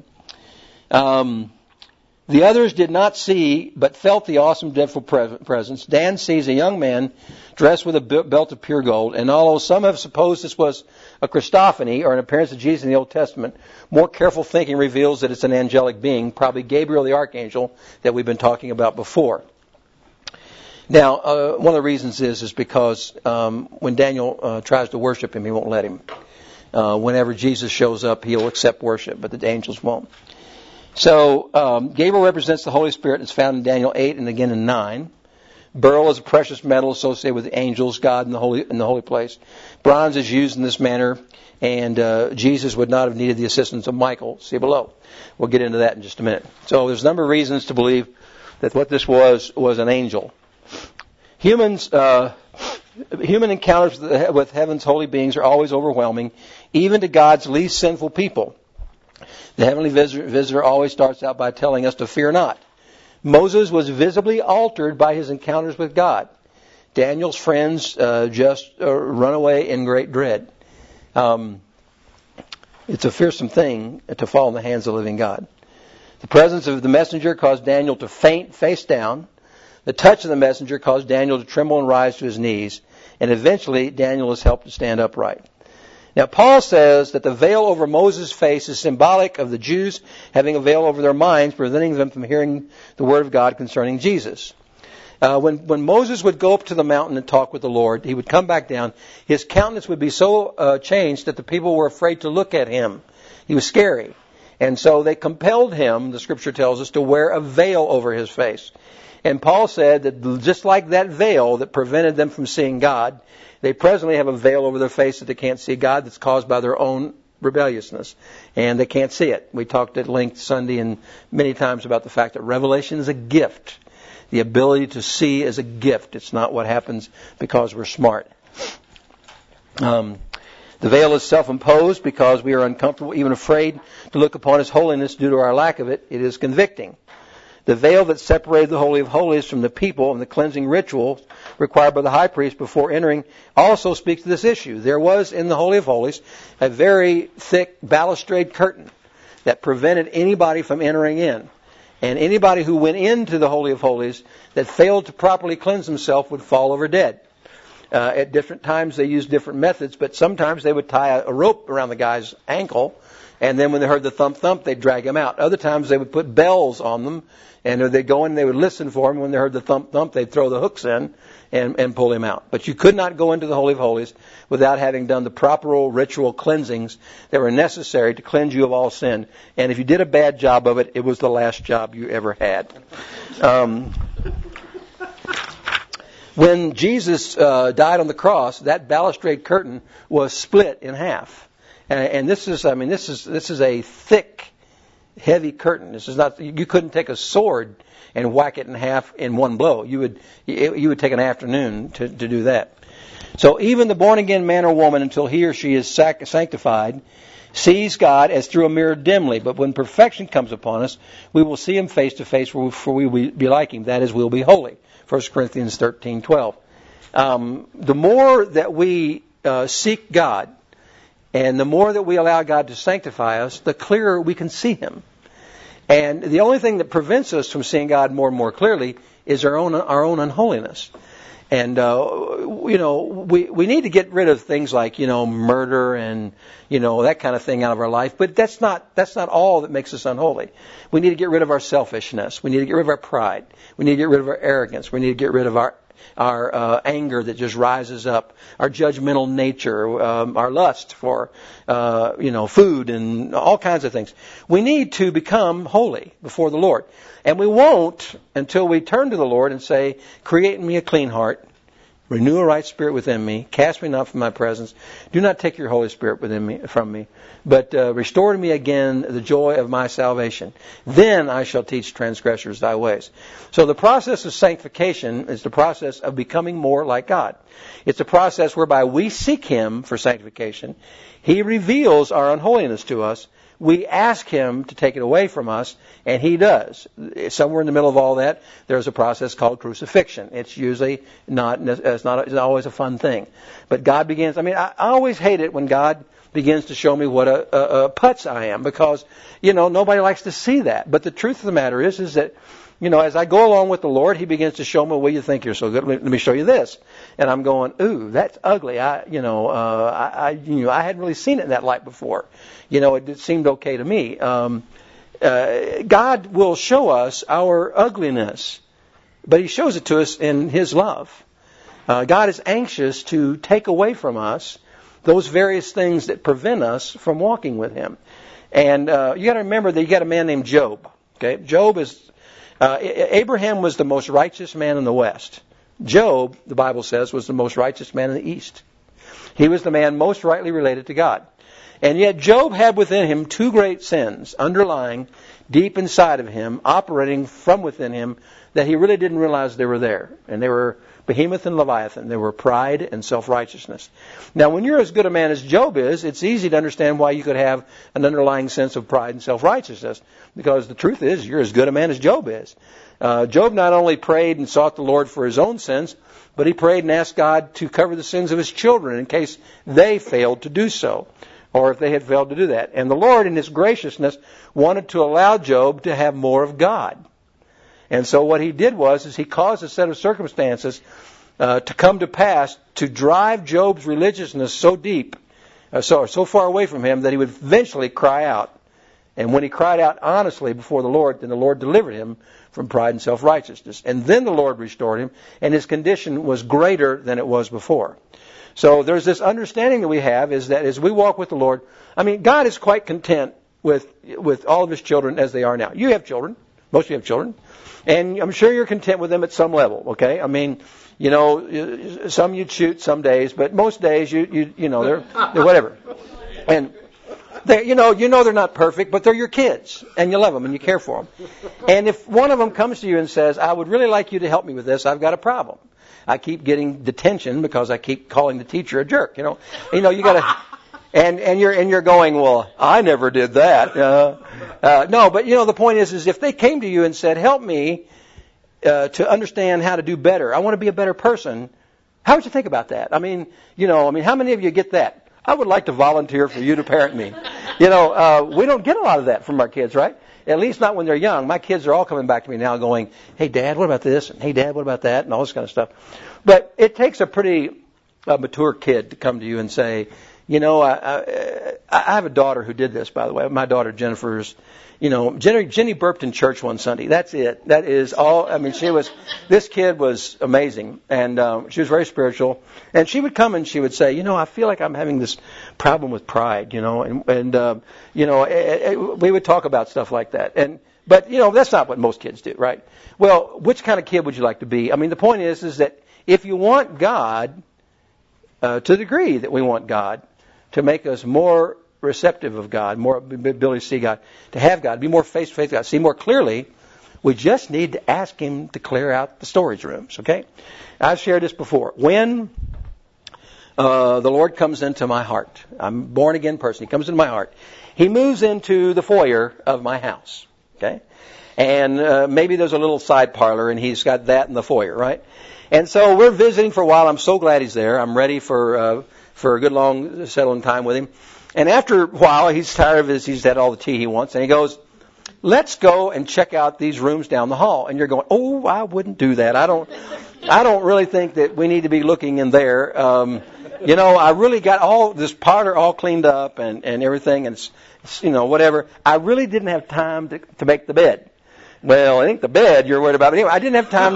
The others did not see, but felt the awesome, dreadful presence. Dan sees a young man dressed with a belt of pure gold, and although some have supposed this was a Christophany or an appearance of Jesus in the Old Testament, more careful thinking reveals that it's an angelic being, probably Gabriel the archangel that we've been talking about before. Now, one of the reasons is because when Daniel tries to worship him, he won't let him. Whenever Jesus shows up, he'll accept worship, but the angels won't. So, Gabriel represents the Holy Spirit, and it's found in Daniel 8 and again in 9. Beryl is a precious metal associated with the angels, God in the holy place. Bronze is used in this manner, and Jesus would not have needed the assistance of Michael. See below. We'll get into that in just a minute. So, there's a number of reasons to believe that what this was an angel. Human encounters with heaven's holy beings are always overwhelming, even to God's least sinful people. The heavenly visitor always starts out by telling us to fear not. Moses was visibly altered by his encounters with God. Daniel's friends just run away in great dread. It's a fearsome thing to fall in the hands of the living God. The presence of the messenger caused Daniel to faint face down. The touch of the messenger caused Daniel to tremble and rise to his knees. And eventually, Daniel is helped to stand upright. Now, Paul says that the veil over Moses' face is symbolic of the Jews having a veil over their minds, preventing them from hearing the word of God concerning Jesus. When Moses would go up to the mountain and talk with the Lord, he would come back down. His countenance would be so changed that the people were afraid to look at him. He was scary. And so they compelled him, the Scripture tells us, to wear a veil over his face. And Paul said that just like that veil that prevented them from seeing God, they presently have a veil over their face that they can't see God, that's caused by their own rebelliousness. And they can't see it. We talked at length Sunday and many times about the fact that revelation is a gift. The ability to see is a gift. It's not what happens because we're smart. The veil is self-imposed because we are uncomfortable, even afraid to look upon His holiness due to our lack of it. It is convicting. The veil that separated the Holy of Holies from the people and the cleansing ritual required by the high priest before entering also speaks to this issue. There was in the Holy of Holies a very thick balustrade curtain that prevented anybody from entering in. And anybody who went into the Holy of Holies that failed to properly cleanse himself would fall over dead. At different times they used different methods, but sometimes they would tie a rope around the guy's ankle, and then when they heard the thump-thump, they'd drag him out. Other times they would put bells on them, and they'd go in and they would listen for him. When they heard the thump-thump, they'd throw the hooks in and pull him out. But you could not go into the Holy of Holies without having done the proper ritual cleansings that were necessary to cleanse you of all sin. And if you did a bad job of it, it was the last job you ever had. When Jesus died on the cross, that balustrade curtain was split in half. And this is a thick, heavy curtain. This is not. You couldn't take a sword and whack it in half in one blow. You would take an afternoon to do that. So even the born again man or woman, until he or she is sanctified, sees God as through a mirror dimly. But when perfection comes upon us, we will see Him face to face, for we will be like Him. That is, we'll be holy. 1 Corinthians 13:12. The more that we seek God, and the more that we allow God to sanctify us, the clearer we can see Him. And the only thing that prevents us from seeing God more and more clearly is our own unholiness. And we need to get rid of things like murder and that kind of thing out of our life. But that's not all that makes us unholy. We need to get rid of our selfishness. We need to get rid of our pride. We need to get rid of our arrogance. We need to get rid of our anger that just rises up, our judgmental nature, our lust for food and all kinds of things. We need to become holy before the Lord. And we won't until we turn to the Lord and say, create in me a clean heart, renew a right spirit within me, cast me not from my presence, do not take your Holy Spirit from me, but restore to me again the joy of my salvation. Then I shall teach transgressors thy ways. So the process of sanctification is the process of becoming more like God. It's a process whereby we seek Him for sanctification. He reveals our unholiness to us. we ask Him to take it away from us, and He does. Somewhere in the middle of all that, there's a process called crucifixion. It's usually it's not always a fun thing. But God begins, I always hate it when God begins to show me what a putz I am, because, nobody likes to see that. But the truth of the matter is that, as I go along with the Lord, He begins to show me, well, you think you're so good. Let me show you this. And I'm going, ooh, that's ugly. I hadn't really seen it in that light before. It seemed okay to me. God will show us our ugliness, but He shows it to us in His love. God is anxious to take away from us those various things that prevent us from walking with Him. And you got to remember that you got a man named Job. Okay, Job is Abraham was the most righteous man in the West. Job, the Bible says, was the most righteous man in the East. He was the man most rightly related to God. And yet Job had within him two great sins underlying deep inside of him, operating from within him, that he really didn't realize they were there. And they were Behemoth and Leviathan. They were pride and self-righteousness. Now, when you're as good a man as Job is, it's easy to understand why you could have an underlying sense of pride and self-righteousness. Because the truth is, you're as good a man as Job is. Job not only prayed and sought the Lord for his own sins, but he prayed and asked God to cover the sins of his children in case they failed to do so, or if they had failed to do that. And the Lord, in His graciousness, wanted to allow Job to have more of God. And so what He did was He caused a set of circumstances to come to pass to drive Job's religiousness so deep, so far away from Him, that he would eventually cry out. And when he cried out honestly before the Lord, then the Lord delivered him from pride and self-righteousness. And then the Lord restored him, and his condition was greater than it was before. So there's this understanding that we have, is that as we walk with the Lord, God is quite content with all of His children as they are now. You have children. Most of you have children. And I'm sure you're content with them at some level, okay? Some you'd shoot some days, but most days they're whatever. And they're not perfect, but they're your kids, and you love them and you care for them. And if one of them comes to you and says, "I would really like you to help me with this. I've got a problem. I keep getting detention because I keep calling the teacher a jerk." You got to, and you're going, "Well, I never did that." No, but the point is if they came to you and said, "Help me to understand how to do better. I want to be a better person." How would you think about that? How many of you get that? I would like to volunteer for you to parent me. We don't get a lot of that from our kids, right? At least not when they're young. My kids are all coming back to me now going, "Hey, Dad, what about this? And hey, Dad, what about that?" And all this kind of stuff. But it takes a pretty mature kid to come to you and say, I have a daughter who did this, by the way. My daughter, Jennifer's, Jenny burped in church one Sunday. That's it. That is all. This kid was amazing. And she was very spiritual. And she would come and she would say, I feel like I'm having this problem with pride, and we would talk about stuff like that. But that's not what most kids do, right? Well, which kind of kid would you like to be? The point is that if you want God, to the degree that we want God to make us more receptive of God, more ability to see God, to have God, be more face-to-face with God, see more clearly, we just need to ask Him to clear out the storage rooms, okay? I've shared this before. When the Lord comes into my heart, I'm a born-again person, He comes into my heart, He moves into the foyer of my house, okay? And maybe there's a little side parlor, and He's got that in the foyer, right? And so we're visiting for a while. I'm so glad He's there. I'm ready for a good long settling time with Him. And after a while, he's tired of this. He's had all the tea he wants. And he goes, "Let's go and check out these rooms down the hall." And you're going, "Oh, I wouldn't do that. I don't really think that we need to be looking in there. I really got all this parlor all cleaned up and everything. And it's whatever. I really didn't have time to make the bed." Well, I think the bed you're worried about. But anyway, I didn't have time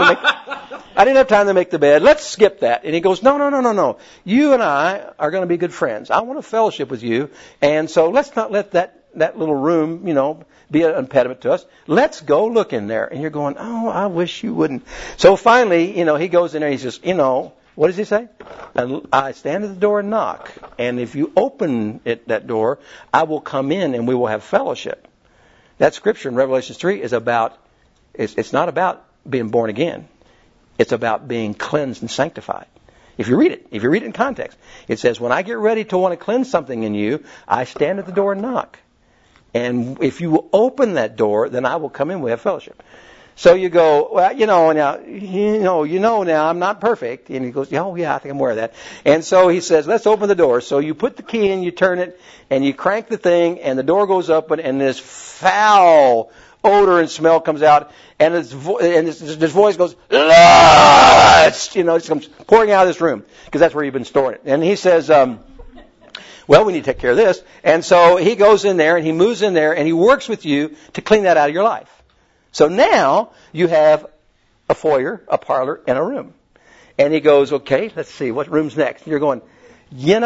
to make the bed. Let's skip that. And he goes, No. You and I are going to be good friends. I want to fellowship with you. And so let's not let that little room, be an impediment to us. Let's go look in there. And you're going, "Oh, I wish you wouldn't." So finally, he goes in there and he says, what does he say? "I stand at the door and knock. And if you open that door, I will come in and we will have fellowship." That scripture in Revelation 3 is it's not about being born again. It's about being cleansed and sanctified. If you read it in context, it says, when I get ready to want to cleanse something in you, I stand at the door and knock. And if you will open that door, then I will come in. We have fellowship. So you go, well, now I'm not perfect. And he goes, oh yeah, I think I'm aware of that. And so he says, let's open the door. So you put the key in, you turn it, and you crank the thing, and the door goes open, and this foul odor and smell comes out, and this voice goes, lust! It comes pouring out of this room, because that's where you've been storing it. And he says, well, we need to take care of this. And so he goes in there, and he moves in there, and he works with you to clean that out of your life. So now you have a foyer, a parlor, and a room. And he goes, okay, let's see, what room's next? And you're going, we've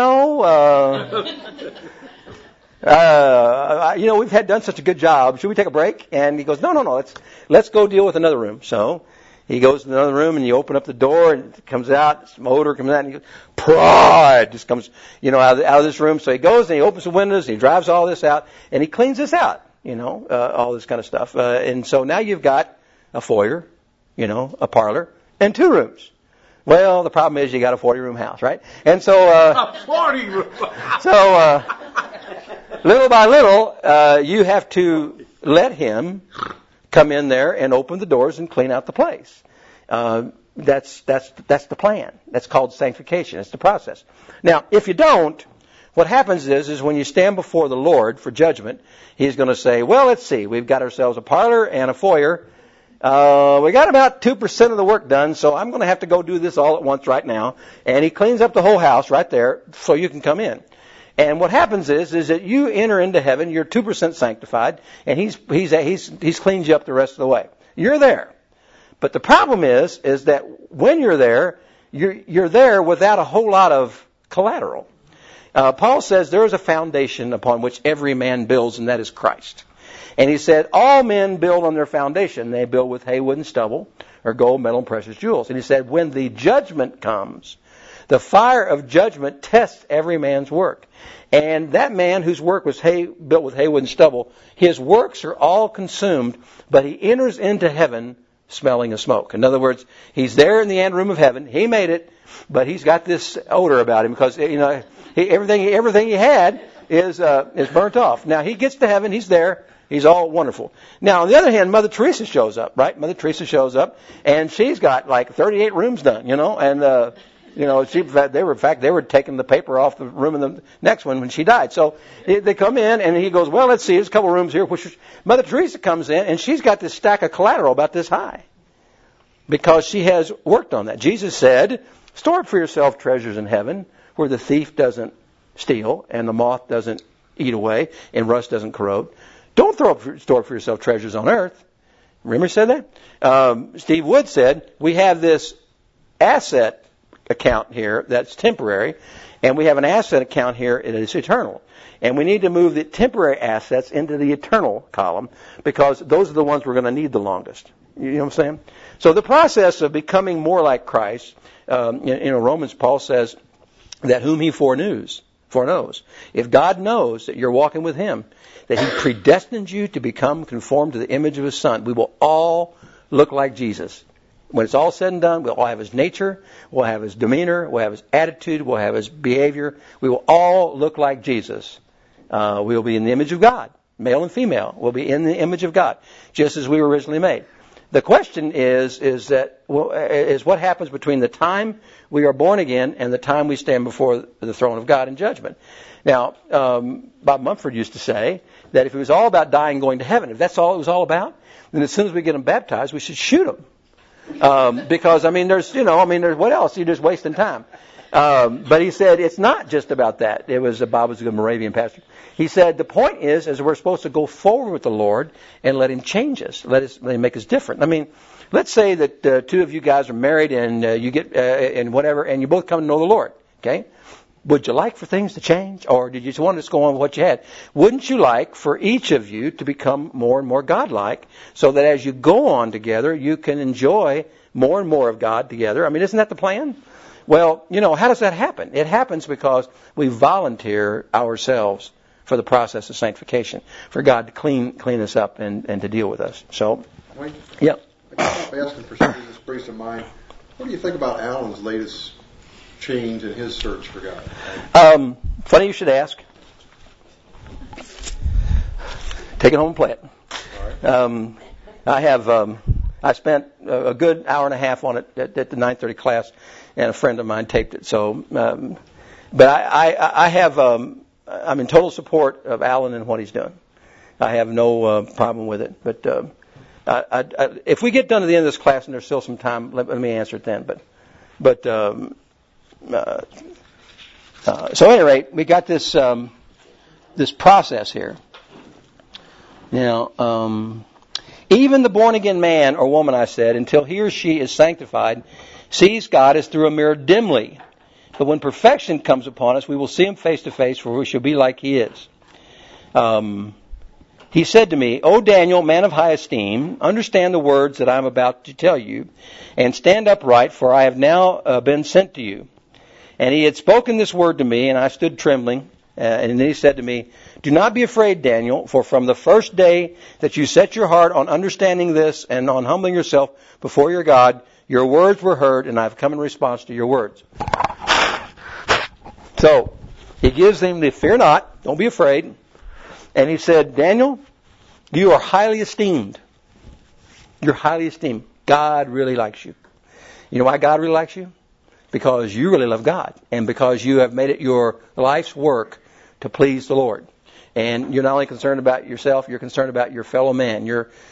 done such a good job. Should we take a break? And he goes, no, let's go deal with another room. So he goes to another room, and you open up the door, and it comes out, some odor comes out, and he goes, pride just comes, out of this room. So he goes and he opens the windows, and he drives all this out, and he cleans this out. All this kind of stuff. And so now you've got a foyer, a parlor, and 2 rooms. Well, the problem is you got a 40-room house, right? And so, a 40-room house. So, little by little, you have to let him come in there and open the doors and clean out the place. That's the plan. That's called sanctification. That's the process. Now, if you don't, what happens is when you stand before the Lord for judgment, He's going to say, well, let's see, we've got ourselves a parlor and a foyer. We got about 2% of the work done, so I'm going to have to go do this all at once right now. And He cleans up the whole house right there so you can come in. And what happens is that you enter into heaven, you're 2% sanctified, and He's cleaned you up the rest of the way. You're there. But the problem is that when you're there, you're there without a whole lot of collateral. Paul says there is a foundation upon which every man builds, and that is Christ. And he said all men build on their foundation. They build with hay, wood, and stubble, or gold, metal, and precious jewels. And he said when the judgment comes, the fire of judgment tests every man's work. And that man whose work was built with hay, wood, and stubble, his works are all consumed, but he enters into heaven smelling of smoke. In other words, he's there in the end room of heaven. He made it, but he's got this odor about him because, everything he had is burnt off. Now, he gets to heaven. He's there. He's all wonderful. Now, on the other hand, Mother Teresa shows up, right? Mother Teresa shows up, and she's got like 38 rooms done, and they were taking the paper off the room in the next one when she died. So they come in, and he goes, well, let's see, there's a couple rooms here. Mother Teresa comes in, and she's got this stack of collateral about this high because she has worked on that. Jesus said, store up for yourself treasures in heaven where the thief doesn't steal and the moth doesn't eat away and rust doesn't corrode. Don't store up for yourself treasures on earth. Remember he said that? Steve Wood said, we have this asset account here that's temporary, and we have an asset account here that is eternal. And we need to move the temporary assets into the eternal column because those are the ones we're going to need the longest. You know what I'm saying? So the process of becoming more like Christ, Romans, Paul says that whom He foreknows. If God knows that you're walking with Him, that He predestined you to become conformed to the image of His Son, we will all look like Jesus. When it's all said and done, we'll all have His nature, we'll have His demeanor, we'll have His attitude, we'll have His behavior. We will all look like Jesus. We'll be in the image of God. Male and female will be in the image of God, just as we were originally made. The question is what happens between the time we are born again and the time we stand before the throne of God in judgment. Now, Bob Mumford used to say that if it was all about dying and going to heaven, if that's all it was all about, then as soon as we get them baptized, we should shoot them. Because, there's what else? You're just wasting time. But he said it's not just about that. Bob was a good Moravian pastor. He said the point is we're supposed to go forward with the Lord and let Him change us. Let Him make us different. Let's say that 2 of you guys are married and you get and whatever, and you both come to know the Lord. Okay, would you like for things to change, or did you just want to just go on with what you had? Wouldn't you like for each of you to become more and more God-like, so that as you go on together, you can enjoy more and more of God together? Isn't that the plan? Well, how does that happen? It happens because we volunteer ourselves for the process of sanctification, for God to clean us up and to deal with us. So, Wayne, yeah. I keep asking for some of this grace of mine. What do you think about Alan's latest change in his search for God? Funny you should ask. Take it home and play it. I spent a good hour and a half on it at the 9:30 class, and a friend of mine taped it. So, but I'm in total support of Alan and what he's doing. I have no problem with it. But if we get done to the end of this class and there's still some time, let me answer it then. So at any rate, we got this this process here. Now, even the born-again man or woman, I said, until he or she is sanctified, sees God as through a mirror dimly. But when perfection comes upon us, we will see Him face to face, for we shall be like He is. He said to me, O Daniel, man of high esteem, understand the words that I am about to tell you, and stand upright, for I have now been sent to you. And he had spoken this word to me, and I stood trembling. And then he said to me, do not be afraid, Daniel, for from the first day that you set your heart on understanding this and on humbling yourself before your God, your words were heard, and I have come in response to your words. So, he gives them the fear not, don't be afraid. And he said, Daniel, you are highly esteemed. You're highly esteemed. God really likes you. You know why God really likes you? Because you really love God. And because you have made it your life's work to please the Lord. And you're not only concerned about yourself, you're concerned about your fellow man.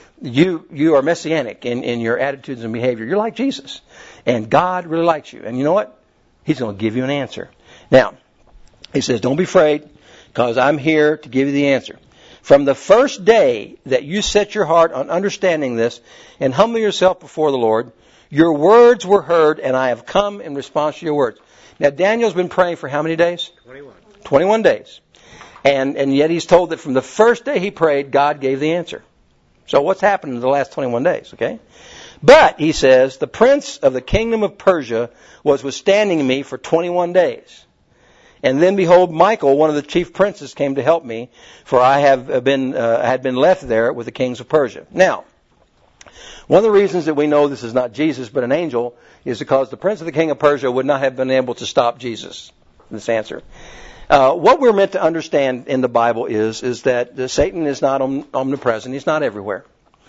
You are messianic in your attitudes and behavior. You're like Jesus. And God really likes you. And you know what? He's going to give you an answer. Now, he says, don't be afraid, because I'm here to give you the answer. From the first day that you set your heart on understanding this and humble yourself before the Lord, your words were heard, and I have come in response to your words. Now, Daniel's been praying for how many days? 21 days. And yet he's told that from the first day he prayed, God gave the answer. So what's happened in the last 21 days, okay? But, he says, the prince of the kingdom of Persia was withstanding me for 21 days. And then, behold, Michael, one of the chief princes, came to help me, for I had been left there with the kings of Persia. Now, one of the reasons that we know this is not Jesus but an angel is because the prince of the king of Persia would not have been able to stop Jesus. This answer. What we're meant to understand in the Bible is that Satan is not omnipresent. He's not everywhere.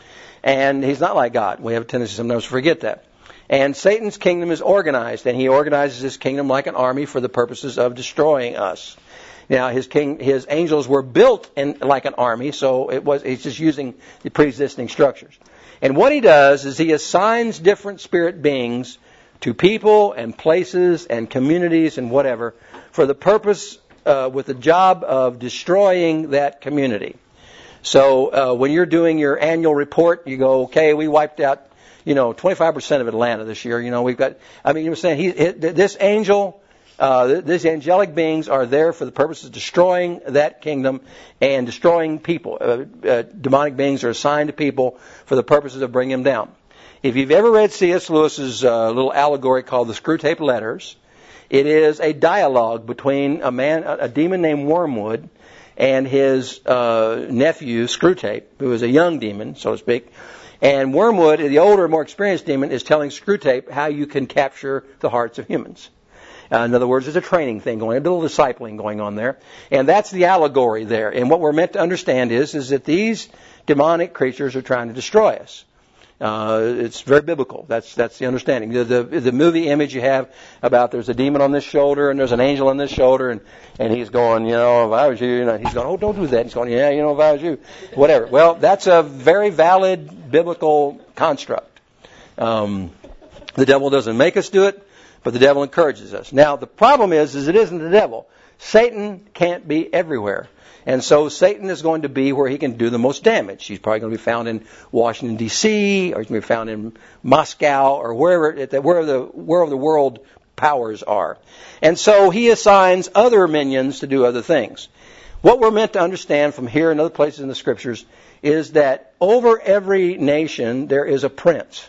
And he's not like God. We have a tendency sometimes to forget that. And Satan's kingdom is organized, and he organizes his kingdom like an army for the purposes of destroying us. Now, his angels were built like an army, so he's just using the pre-existing structures. And what he does is he assigns different spirit beings to people and places and communities and whatever for the purpose, with the job of destroying that community. So when you're doing your annual report, you go, okay, we wiped out 25% of Atlanta this year. We've got, this angel, these angelic beings are there for the purpose of destroying that kingdom and destroying people. Demonic beings are assigned to people for the purposes of bringing them down. If you've ever read C.S. Lewis's little allegory called The Screwtape Letters, it is a dialogue between a demon named Wormwood, and his nephew, Screwtape, who is a young demon, so to speak. And Wormwood, the older, more experienced demon, is telling Screwtape how you can capture the hearts of humans. In other words, there's a training thing going on, a little discipling going on there. And that's the allegory there. And what we're meant to understand is that these demonic creatures are trying to destroy us. It's very biblical. That's the understanding. The movie image you have about there's a demon on this shoulder and there's an angel on this shoulder, and he's going, if I was you, he's going, oh, don't do that. He's going, yeah, if I was you, whatever. Well, that's a very valid biblical construct. The devil doesn't make us do it, but the devil encourages us. Now, the problem is it isn't the devil. Satan can't be everywhere. And so Satan is going to be where he can do the most damage. He's probably going to be found in Washington, D.C., or he's going to be found in Moscow, or wherever the world powers are. And so he assigns other minions to do other things. What we're meant to understand from here and other places in the Scriptures is that over every nation there is a prince.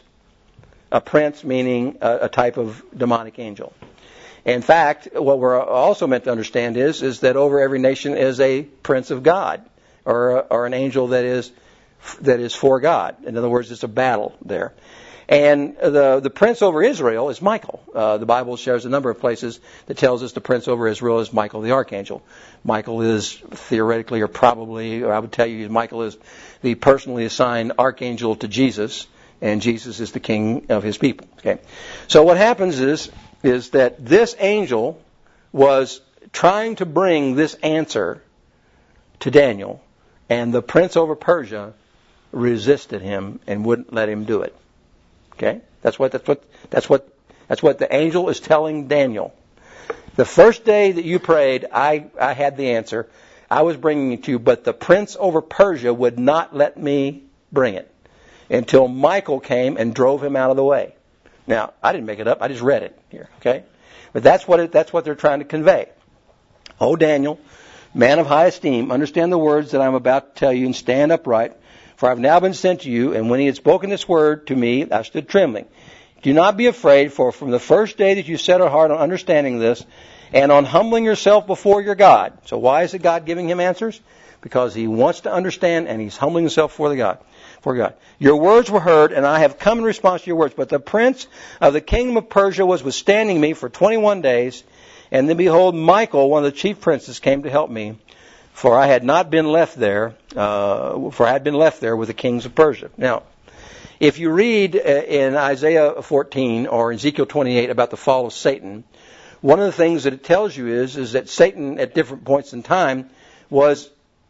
A prince meaning a type of demonic angel. In fact, what we're also meant to understand is that over every nation is a prince of God, or an angel that is that is for God. In other words, it's a battle there. And the prince over Israel is Michael. The Bible shares a number of places that tells us the prince over Israel is Michael the archangel. Michael is theoretically or probably, or I would tell you, Michael is the personally assigned archangel to Jesus, and Jesus is the king of his people. Okay. So what happens is that this angel was trying to bring this answer to Daniel, and the prince over Persia resisted him and wouldn't let him do it. Okay, that's what the angel is telling Daniel. The first day that you prayed, I had the answer. I was bringing it to you, but the prince over Persia would not let me bring it until Michael came and drove him out of the way. Now, I didn't make it up. I just read it here. Okay, but that's what they're trying to convey. O Daniel, man of high esteem, understand the words that I'm about to tell you and stand upright. For I have now been sent to you, and when he had spoken this word to me, I stood trembling. Do not be afraid, for from the first day that you set your heart on understanding this, and on humbling yourself before your God. So why is it God giving him answers? Because he wants to understand, and he's humbling himself for God. Your words were heard, and I have come in response to your words. But the prince of the kingdom of Persia was withstanding me for 21 days, and then behold, Michael, one of the chief princes, came to help me. For I had not been left there, with the kings of Persia. Now, if you read in Isaiah 14 or Ezekiel 28 about the fall of Satan, one of the things that it tells you is that Satan at different points in time was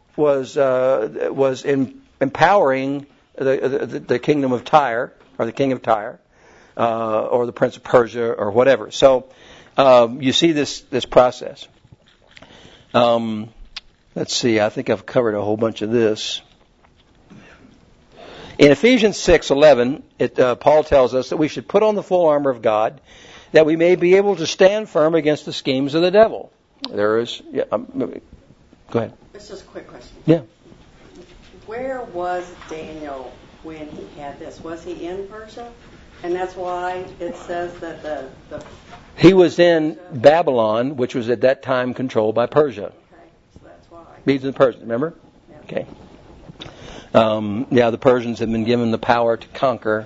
empowering the kingdom of Tyre, or the king of Tyre, or the prince of Persia, or whatever. So you see this process. Let's see, I think I've covered a whole bunch of this. In Ephesians 6:11, Paul tells us that we should put on the full armor of God, that we may be able to stand firm against the schemes of the devil. Go ahead. It's just a quick question. Yeah. Where was Daniel when he had this? Was he in Persia? And that's why it says that the He was in Babylon, which was at that time controlled by Persia. Medes and Persians, remember? Yeah. Okay. The Persians have been given the power to conquer.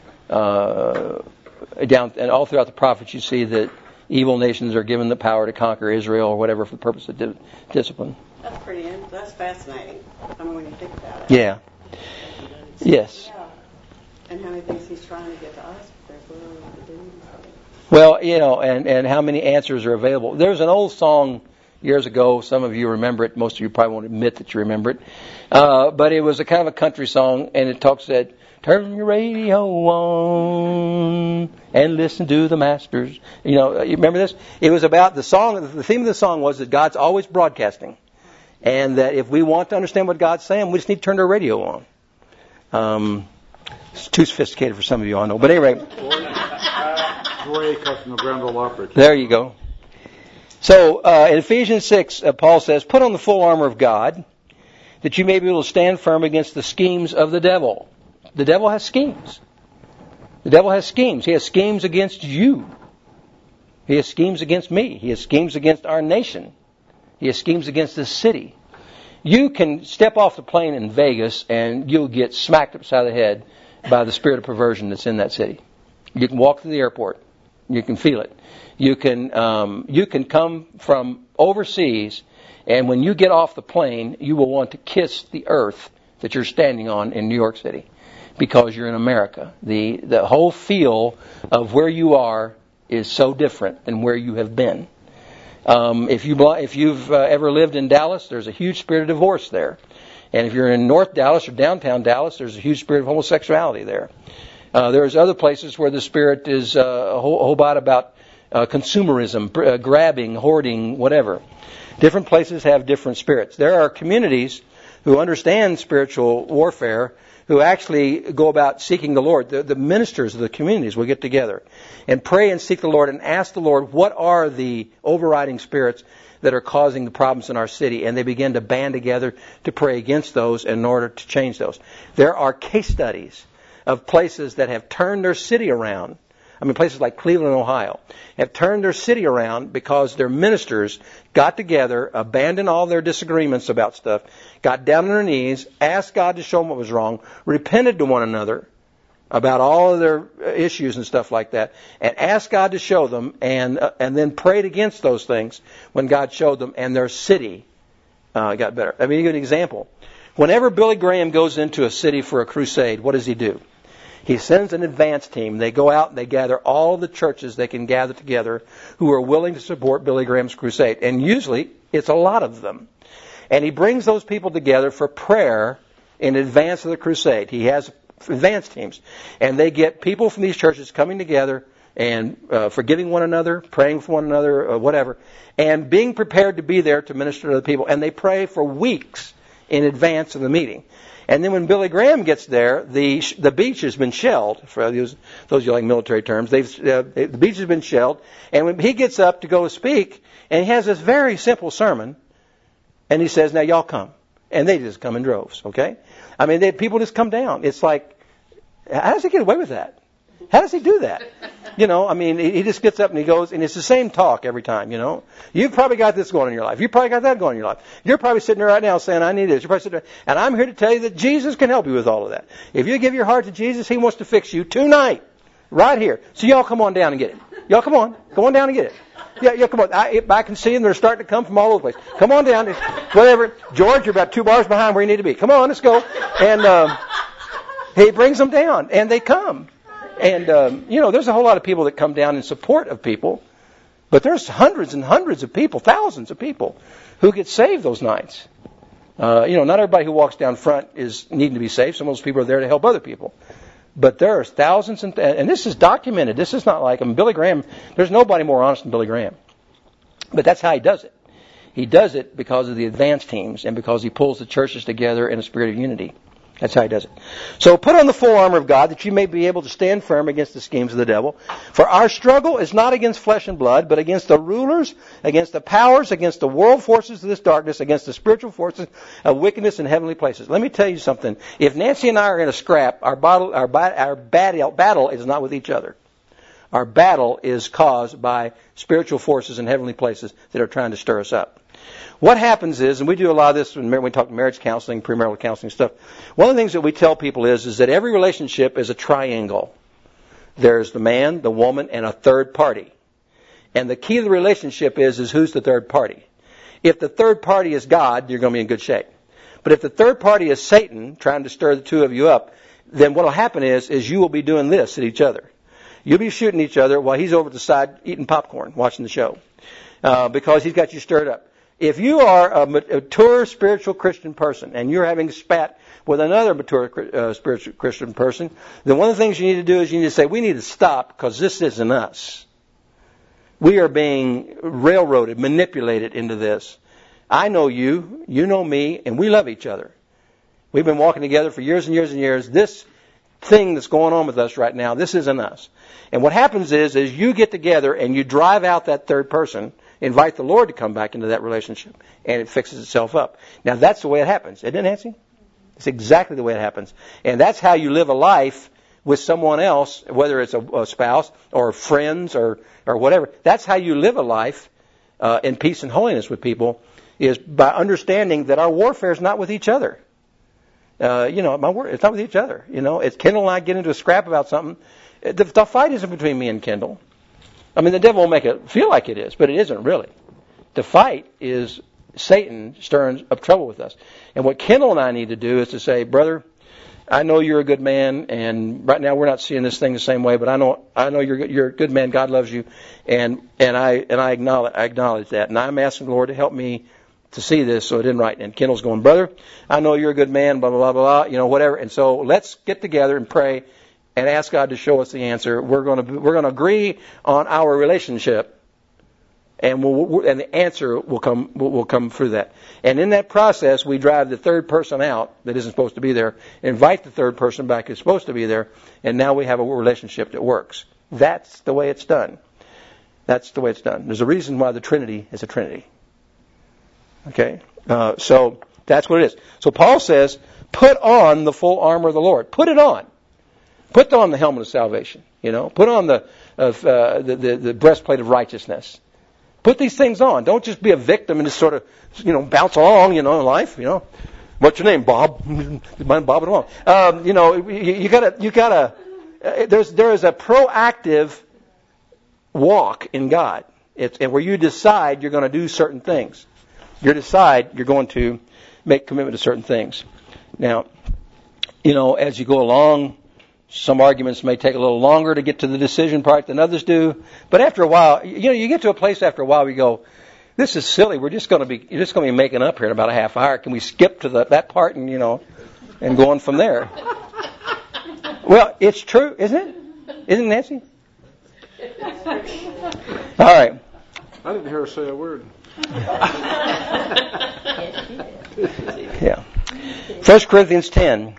And all throughout the prophets, you see that evil nations are given the power to conquer Israel or whatever for the purpose of discipline. That's fascinating. I mean, when you think about it. Yeah. Yes. Yeah. And how many things he's trying to get to us? There's little to do. Well, and how many answers are available. There's an old song years ago, some of you remember it, most of you probably won't admit that you remember it, but it was a kind of a country song, and it talks that, turn your radio on and listen to the masters. You remember this? It was about the theme of the song was that God's always broadcasting, and that if we want to understand what God's saying, we just need to turn our radio on. It's too sophisticated for some of you, I know, but anyway. There you go. So, in Ephesians 6, Paul says, put on the full armor of God, that you may be able to stand firm against the schemes of the devil. The devil has schemes. The devil has schemes. He has schemes against you. He has schemes against me. He has schemes against our nation. He has schemes against this city. You can step off the plane in Vegas and you'll get smacked upside the head by the spirit of perversion that's in that city. You can walk through the airport. You can feel it. You can come from overseas, and when you get off the plane, you will want to kiss the earth that you're standing on in New York City, because you're in America. The whole feel of where you are is so different than where you have been. If you've ever lived in Dallas, there's a huge spirit of divorce there, and if you're in North Dallas or downtown Dallas, there's a huge spirit of homosexuality there. There's other places where the spirit is a whole lot about consumerism, grabbing, hoarding, whatever. Different places have different spirits. There are communities who understand spiritual warfare who actually go about seeking the Lord. The ministers of the communities will get together and pray and seek the Lord and ask the Lord, what are the overriding spirits that are causing the problems in our city? And they begin to band together to pray against those in order to change those. There are case studies of places that have turned their city around places like Cleveland, Ohio, have turned their city around because their ministers got together, abandoned all their disagreements about stuff, got down on their knees, asked God to show them what was wrong, repented to one another about all of their issues and stuff like that, and asked God to show them, and then prayed against those things when God showed them, and their city got better. Let me give you an example. Whenever Billy Graham goes into a city for a crusade, what does he do? He sends an advance team. They go out and they gather all the churches they can gather together who are willing to support Billy Graham's crusade. And usually, it's a lot of them. And he brings those people together for prayer in advance of the crusade. He has advance teams. And they get people from these churches coming together and forgiving one another, praying for one another, whatever, and being prepared to be there to minister to the people. And they pray for weeks in advance of the meeting. And then when Billy Graham gets there, the beach has been shelled. For those of you like military terms, the beach has been shelled. And when he gets up to go speak, and he has this very simple sermon, and he says, "Now y'all come," and they just come in droves. Okay, I mean, people just come down. It's like, how does he get away with that? How does he do that? He just gets up and he goes, and it's the same talk every time, You've probably got this going in your life. You've probably got that going in your life. You're probably sitting there right now saying, I need this. You're probably sitting there, and I'm here to tell you that Jesus can help you with all of that. If you give your heart to Jesus, He wants to fix you tonight, right here. So y'all come on down and get it. Y'all come on. Go on down and get it. Yeah, come on. I can see them. They're starting to come from all over the place. Come on down. Whatever. George, you're about 2 bars behind where you need to be. Come on, let's go. And he brings them down, and they come. And, there's a whole lot of people that come down in support of people. But there's hundreds and hundreds of people, thousands of people, who get saved those nights. Not everybody who walks down front is needing to be saved. Some of those people are there to help other people. But there are thousands, and this is documented. This is not like, Billy Graham, there's nobody more honest than Billy Graham. But that's how he does it. He does it because of the advance teams and because he pulls the churches together in a spirit of unity. That's how he does it. So put on the full armor of God that you may be able to stand firm against the schemes of the devil. For our struggle is not against flesh and blood, but against the rulers, against the powers, against the world forces of this darkness, against the spiritual forces of wickedness in heavenly places. Let me tell you something. If Nancy and I are in a scrap, our battle is not with each other. Our battle is caused by spiritual forces in heavenly places that are trying to stir us up. What happens is, and we do a lot of this when we talk marriage counseling, premarital counseling stuff, one of the things that we tell people is that every relationship is a triangle. There's the man, the woman, and a third party. And the key to the relationship is who's the third party. If the third party is God, you're going to be in good shape. But if the third party is Satan, trying to stir the two of you up, then what will happen is you will be doing this at each other. You'll be shooting each other while he's over at the side eating popcorn, watching the show. Because he's got you stirred up. If you are a mature spiritual Christian person and you're having a spat with another mature spiritual Christian person, then one of the things you need to do is you need to say, we need to stop because this isn't us. We are being railroaded, manipulated into this. I know you, you know me, and we love each other. We've been walking together for years and years and years. This thing that's going on with us right now, this isn't us. And what happens is you get together and you drive out that third person, invite the Lord to come back into that relationship, and it fixes itself up. Now, that's the way it happens. Isn't it, Nancy? It's exactly the way it happens. And that's how you live a life with someone else, whether it's a spouse or friends or whatever. That's how you live a life in peace and holiness with people, is by understanding that our warfare is not with each other. It's not with each other. It's Kendall and I get into a scrap about something. The fight isn't between me and Kendall. I mean, the devil will make it feel like it is, but it isn't really. The fight is Satan stirring up trouble with us. And what Kendall and I need to do is to say, brother, I know you're a good man, and right now we're not seeing this thing the same way, but I know you're a good man. God loves you, and I acknowledge that, and I'm asking the Lord to help me to see this so it isn't right. And Kendall's going, brother, I know you're a good man, blah blah blah blah, whatever. And so let's get together and pray and ask God to show us the answer. We're going to agree on our relationship, and the answer will come through that. And in that process, we drive the third person out that isn't supposed to be there, invite the third person back who's supposed to be there, and now we have a relationship that works. That's the way it's done. That's the way it's done. There's a reason why the Trinity is a Trinity. Okay? So that's what it is. So Paul says, put on the full armor of the Lord. Put it on. Put on the helmet of salvation. Put on the breastplate of righteousness. Put these things on. Don't just be a victim and just sort of, bounce along, in life. What's your name, Bob? Mind bobbing along? You gotta. There is a proactive walk in God. It's where you decide you're going to do certain things. You decide you're going to make commitment to certain things. Now, as you go along, some arguments may take a little longer to get to the decision part than others do. But after a while, you get to a place after a while where you go, this is silly. You're just going to be making up here in about a half hour. Can we skip to that part and and go on from there? Well, it's true, isn't it? Isn't it, Nancy? All right. I didn't hear her say a word. Yeah. 1 Corinthians 10.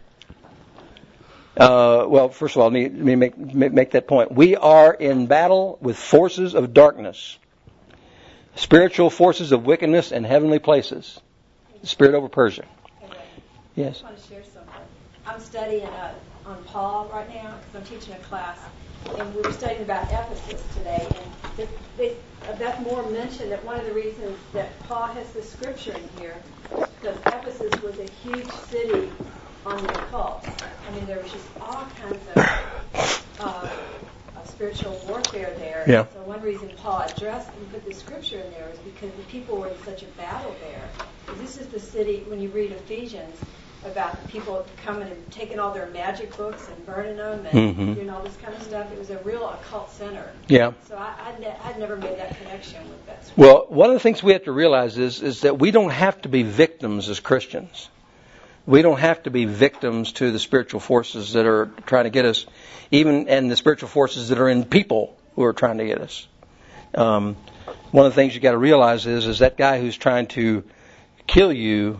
Well, first of all, let me make that point. We are in battle with forces of darkness, spiritual forces of wickedness in heavenly places. The spirit over Persia. Yes. I want to share something. I'm studying on Paul right now because I'm teaching a class, and we were studying about Ephesus today. And Beth Moore mentioned that one of the reasons that Paul has the scripture in here is because Ephesus was a huge city on the occult. I mean, there was just all kinds of spiritual warfare there. Yeah. So one reason Paul addressed and put the scripture in there is because the people were in such a battle there. This is the city, when you read Ephesians, about the people coming and taking all their magic books and burning them and doing all this kind of stuff. It was a real occult center. Yeah. So I'd never made that connection with that scripture. Well, one of the things we have to realize is that we don't have to be victims as Christians. We don't have to be victims to the spiritual forces that are trying to get us, and the spiritual forces that are in people who are trying to get us. One of the things you got to realize is that guy who's trying to kill you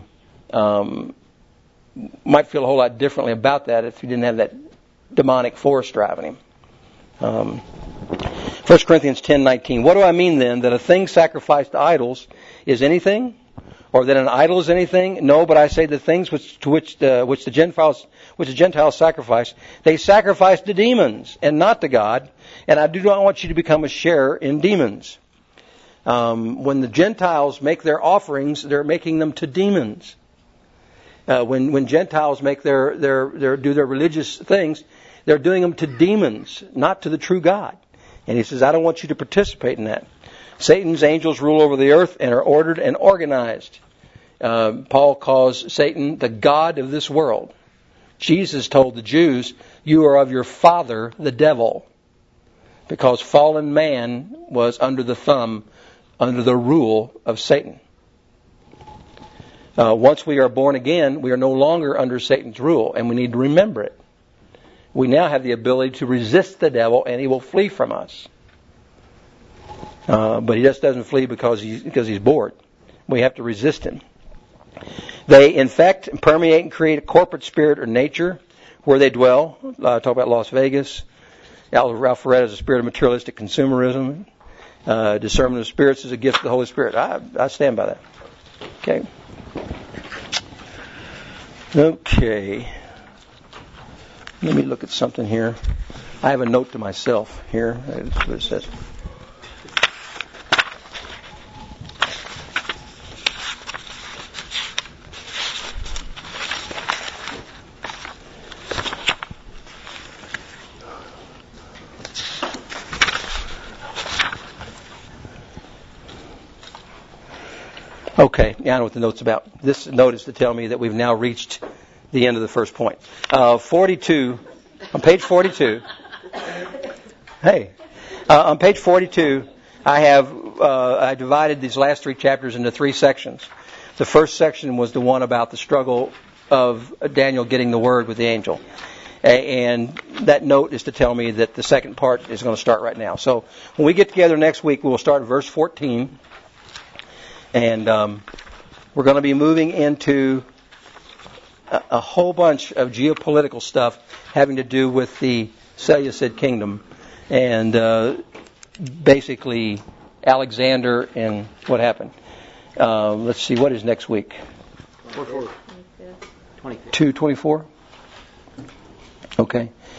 might feel a whole lot differently about that if you didn't have that demonic force driving him. 1 Corinthians 10:19. What do I mean then? That a thing sacrificed to idols is anything? Or that an idol is anything? No, but I say the things which the Gentiles sacrifice, they sacrifice to demons and not to God. And I do not want you to become a sharer in demons. When the Gentiles make their offerings, they're making them to demons. When Gentiles make do their religious things, they're doing them to demons, not to the true God. And he says, I don't want you to participate in that. Satan's angels rule over the earth and are ordered and organized. Paul calls Satan the god of this world. Jesus told the Jews, you are of your father, the devil, because fallen man was under the rule of Satan. Once we are born again, we are no longer under Satan's rule, and we need to remember it. We now have the ability to resist the devil, and he will flee from us. But he just doesn't flee because he's bored. We have to resist him. They infect, permeate, and create a corporate spirit or nature where they dwell. Talk about Las Vegas. Ralph Ferret is a spirit of materialistic consumerism. Discernment of spirits is a gift of the Holy Spirit. I stand by that. Okay. Let me look at something here. I have a note to myself here. That's what it says. Okay, yeah, I know what the note's about. This note is to tell me that we've now reached the end of the first point. 42, on page 42. Hey, on page 42, I divided these last three chapters into three sections. The first section was the one about the struggle of Daniel getting the word with the angel. And that note is to tell me that the second part is going to start right now. So when we get together next week, we will start at verse 14. And we're going to be moving into a whole bunch of geopolitical stuff having to do with the Seleucid kingdom and basically Alexander and what happened. Let's see, what is next week? 24. 2:24? Okay.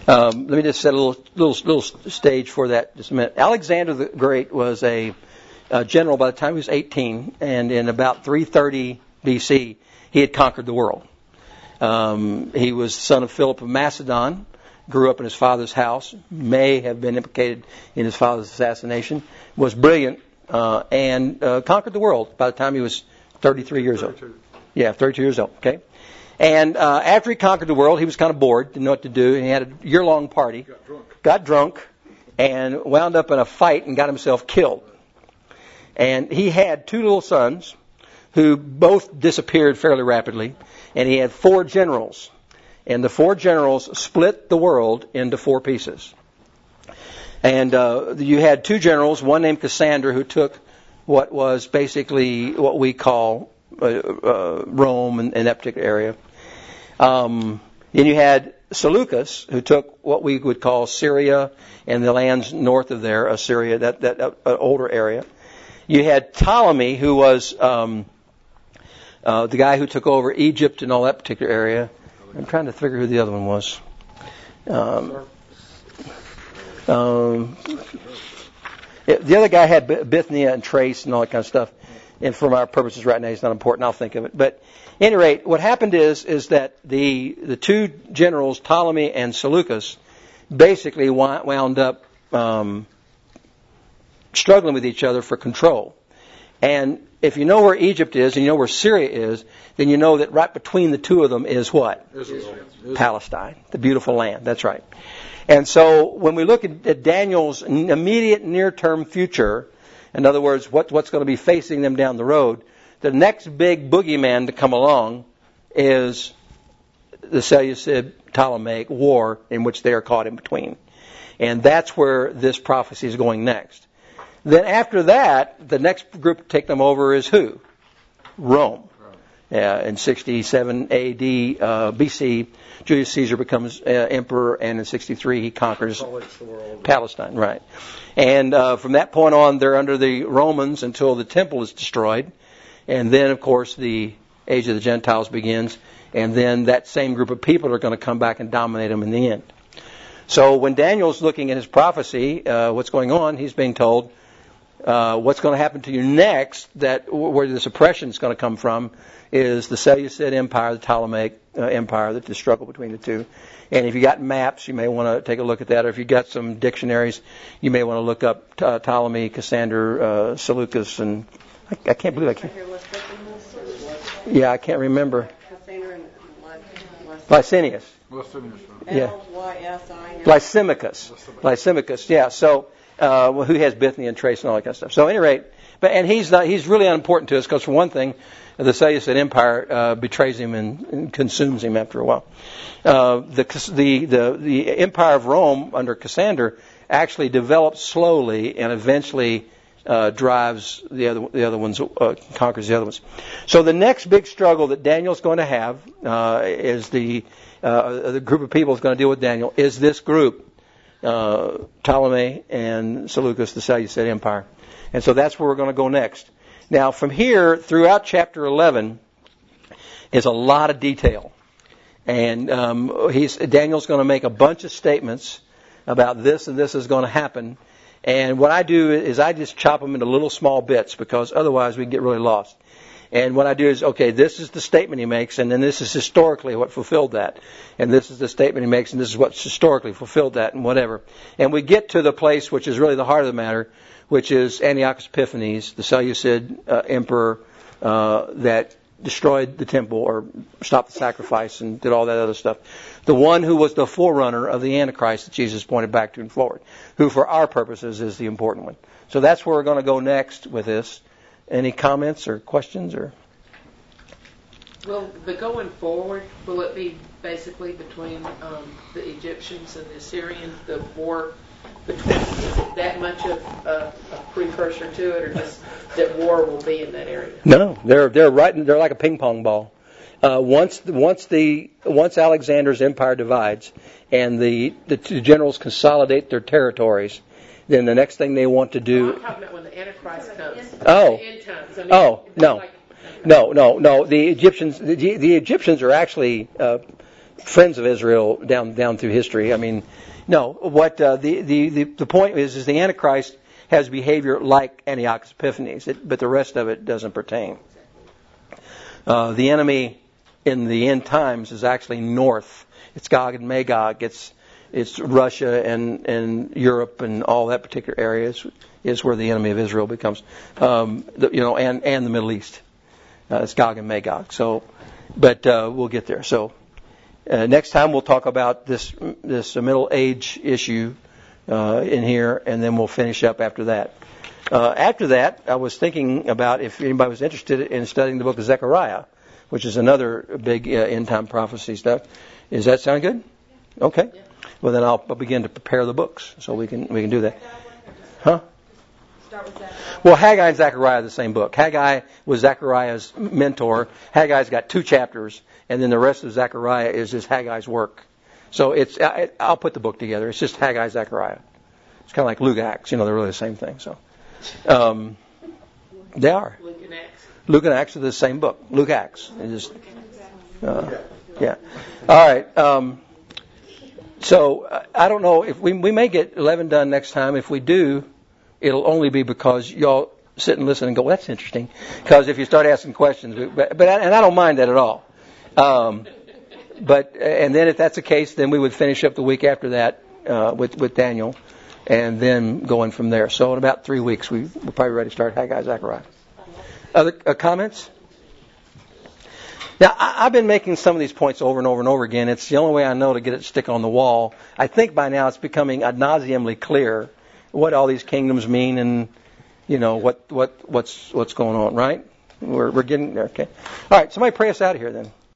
Let me just set a little stage for that just a minute. Alexander the Great was a general by the time he was 18, and in about 330 BC, he had conquered the world. He was the son of Philip of Macedon, grew up in his father's house, may have been implicated in his father's assassination, was brilliant, and conquered the world by the time he was 33 years old. Yeah, 32 years old, okay? And after he conquered the world, he was kind of bored, didn't know what to do, and he had a year-long party, got drunk, and wound up in a fight and got himself killed. And he had 2 little sons who both disappeared fairly rapidly, and he had 4 generals. And the 4 generals split the world into 4 pieces. And you had 2 generals, one named Cassander, who took what was basically what we call Rome and that particular area. Then you had Seleucus, who took what we would call Syria and the lands north of there, Assyria, that older area. You had Ptolemy, who was the guy who took over Egypt and all that particular area. I'm trying to figure who the other one was. The other guy had Bithynia and Thrace and all that kind of stuff. And for our purposes right now, it's not important. I'll think of it. But at any rate, what happened is that the 2 generals, Ptolemy and Seleucus, basically wound up struggling with each other for control. And if you know where Egypt is and you know where Syria is, then you know that right between the 2 of them is what? Israel. Palestine, the beautiful land. That's right. And so when we look at Daniel's immediate near-term future, in other words, what's going to be facing them down the road, the next big boogeyman to come along is the Seleucid-Ptolemaic war in which they are caught in between. And that's where this prophecy is going next. Then after that, the next group to take them over is who? Rome. In 67 AD BC, Julius Caesar becomes emperor, and in 63 he conquers Palestine. Right. And from that point on, they're under the Romans until the temple is destroyed. And then, of course, the age of the Gentiles begins. And then that same group of people are going to come back and dominate them in the end. So when Daniel's looking at his prophecy, what's going on, he's being told, what's going to happen to you next, that where this oppression is going to come from, is the Seleucid Empire, the Ptolemaic Empire, the struggle between the 2. And if you got maps, you may want to take a look at that. Or if you got some dictionaries, you may want to look up Ptolemy, Cassander, Seleucus, and I can't believe I can't. Yeah, I can't remember. Licinius. Yeah. Lysimachus. Yeah. So who has Bithynia and Thrace and all that kind of stuff. So at any rate, he's really unimportant to us because for one thing, the Seleucid Empire betrays him and consumes him after a while. The Empire of Rome under Cassander actually develops slowly and eventually drives the other ones, conquers the other ones. So the next big struggle that Daniel's going to have is the group of people is going to deal with Daniel is this group, Ptolemy and Seleucus, the Seleucid Empire. And so that's where we're going to go next. Now, from here, throughout chapter 11, is a lot of detail. And Daniel's going to make a bunch of statements about this and this is going to happen. And what I do is I just chop them into little small bits because otherwise we get really lost. And what I do is, okay, this is the statement he makes, and then this is historically what fulfilled that. And this is the statement he makes, and this is what historically fulfilled that, and whatever. And we get to the place which is really the heart of the matter, which is Antiochus Epiphanes, the Seleucid emperor that destroyed the temple or stopped the sacrifice and did all that other stuff. The one who was the forerunner of the Antichrist that Jesus pointed back to and forward, who for our purposes is the important one. So that's where we're going to go next with this. Any comments or questions? Well, but going forward, will it be basically between the Egyptians and the Assyrians, the war between, is it that much of a precursor to it, or just that war will be in that area? No, they're like a ping pong ball. Once Alexander's empire divides and the two generals consolidate their territories, then the next thing they want to do. I'm talking about when the Antichrist comes. Oh. The end times. No. The Egyptians are actually friends of Israel down through history. I mean, no. What the point is the Antichrist has behavior like Antiochus Epiphanes, but the rest of it doesn't pertain. The enemy in the end times is actually north. It's Gog and Magog. It's Russia and Europe and all that particular area is where the enemy of Israel becomes, and the Middle East. It's Gog and Magog. So, but we'll get there. So next time we'll talk about this Middle Age issue in here, and then we'll finish up after that. After that, I was thinking about if anybody was interested in studying the book of Zechariah, which is another big end time prophecy stuff. Does that sound good? Okay. Well, then I'll begin to prepare the books so we can do that. Huh? Start with Zechariah. Well, Haggai and Zechariah are the same book. Haggai was Zechariah's mentor. Haggai's got 2 chapters, and then the rest of Zechariah is just Haggai's work. So I'll put the book together. It's just Haggai, Zechariah. It's kind of like Luke, Acts. They're really the same thing. So they are. Luke and Acts. Luke and Acts are the same book. Luke, Acts. Yeah. All right. So I don't know if we may get 11 done next time. If we do, it'll only be because y'all sit and listen and go, well, that's interesting. Because if you start asking questions, but I don't mind that at all. But then if that's the case, then we would finish up the week after that with Daniel, and then going from there. So in about 3 weeks, we're probably ready to start Haggai, Zechariah. Other comments? Now, I've been making some of these points over and over and over again. It's the only way I know to get it to stick on the wall. I think by now it's becoming ad nauseumly clear what all these kingdoms mean and, what's going on, right? We're getting there, okay? All right, somebody pray us out of here then.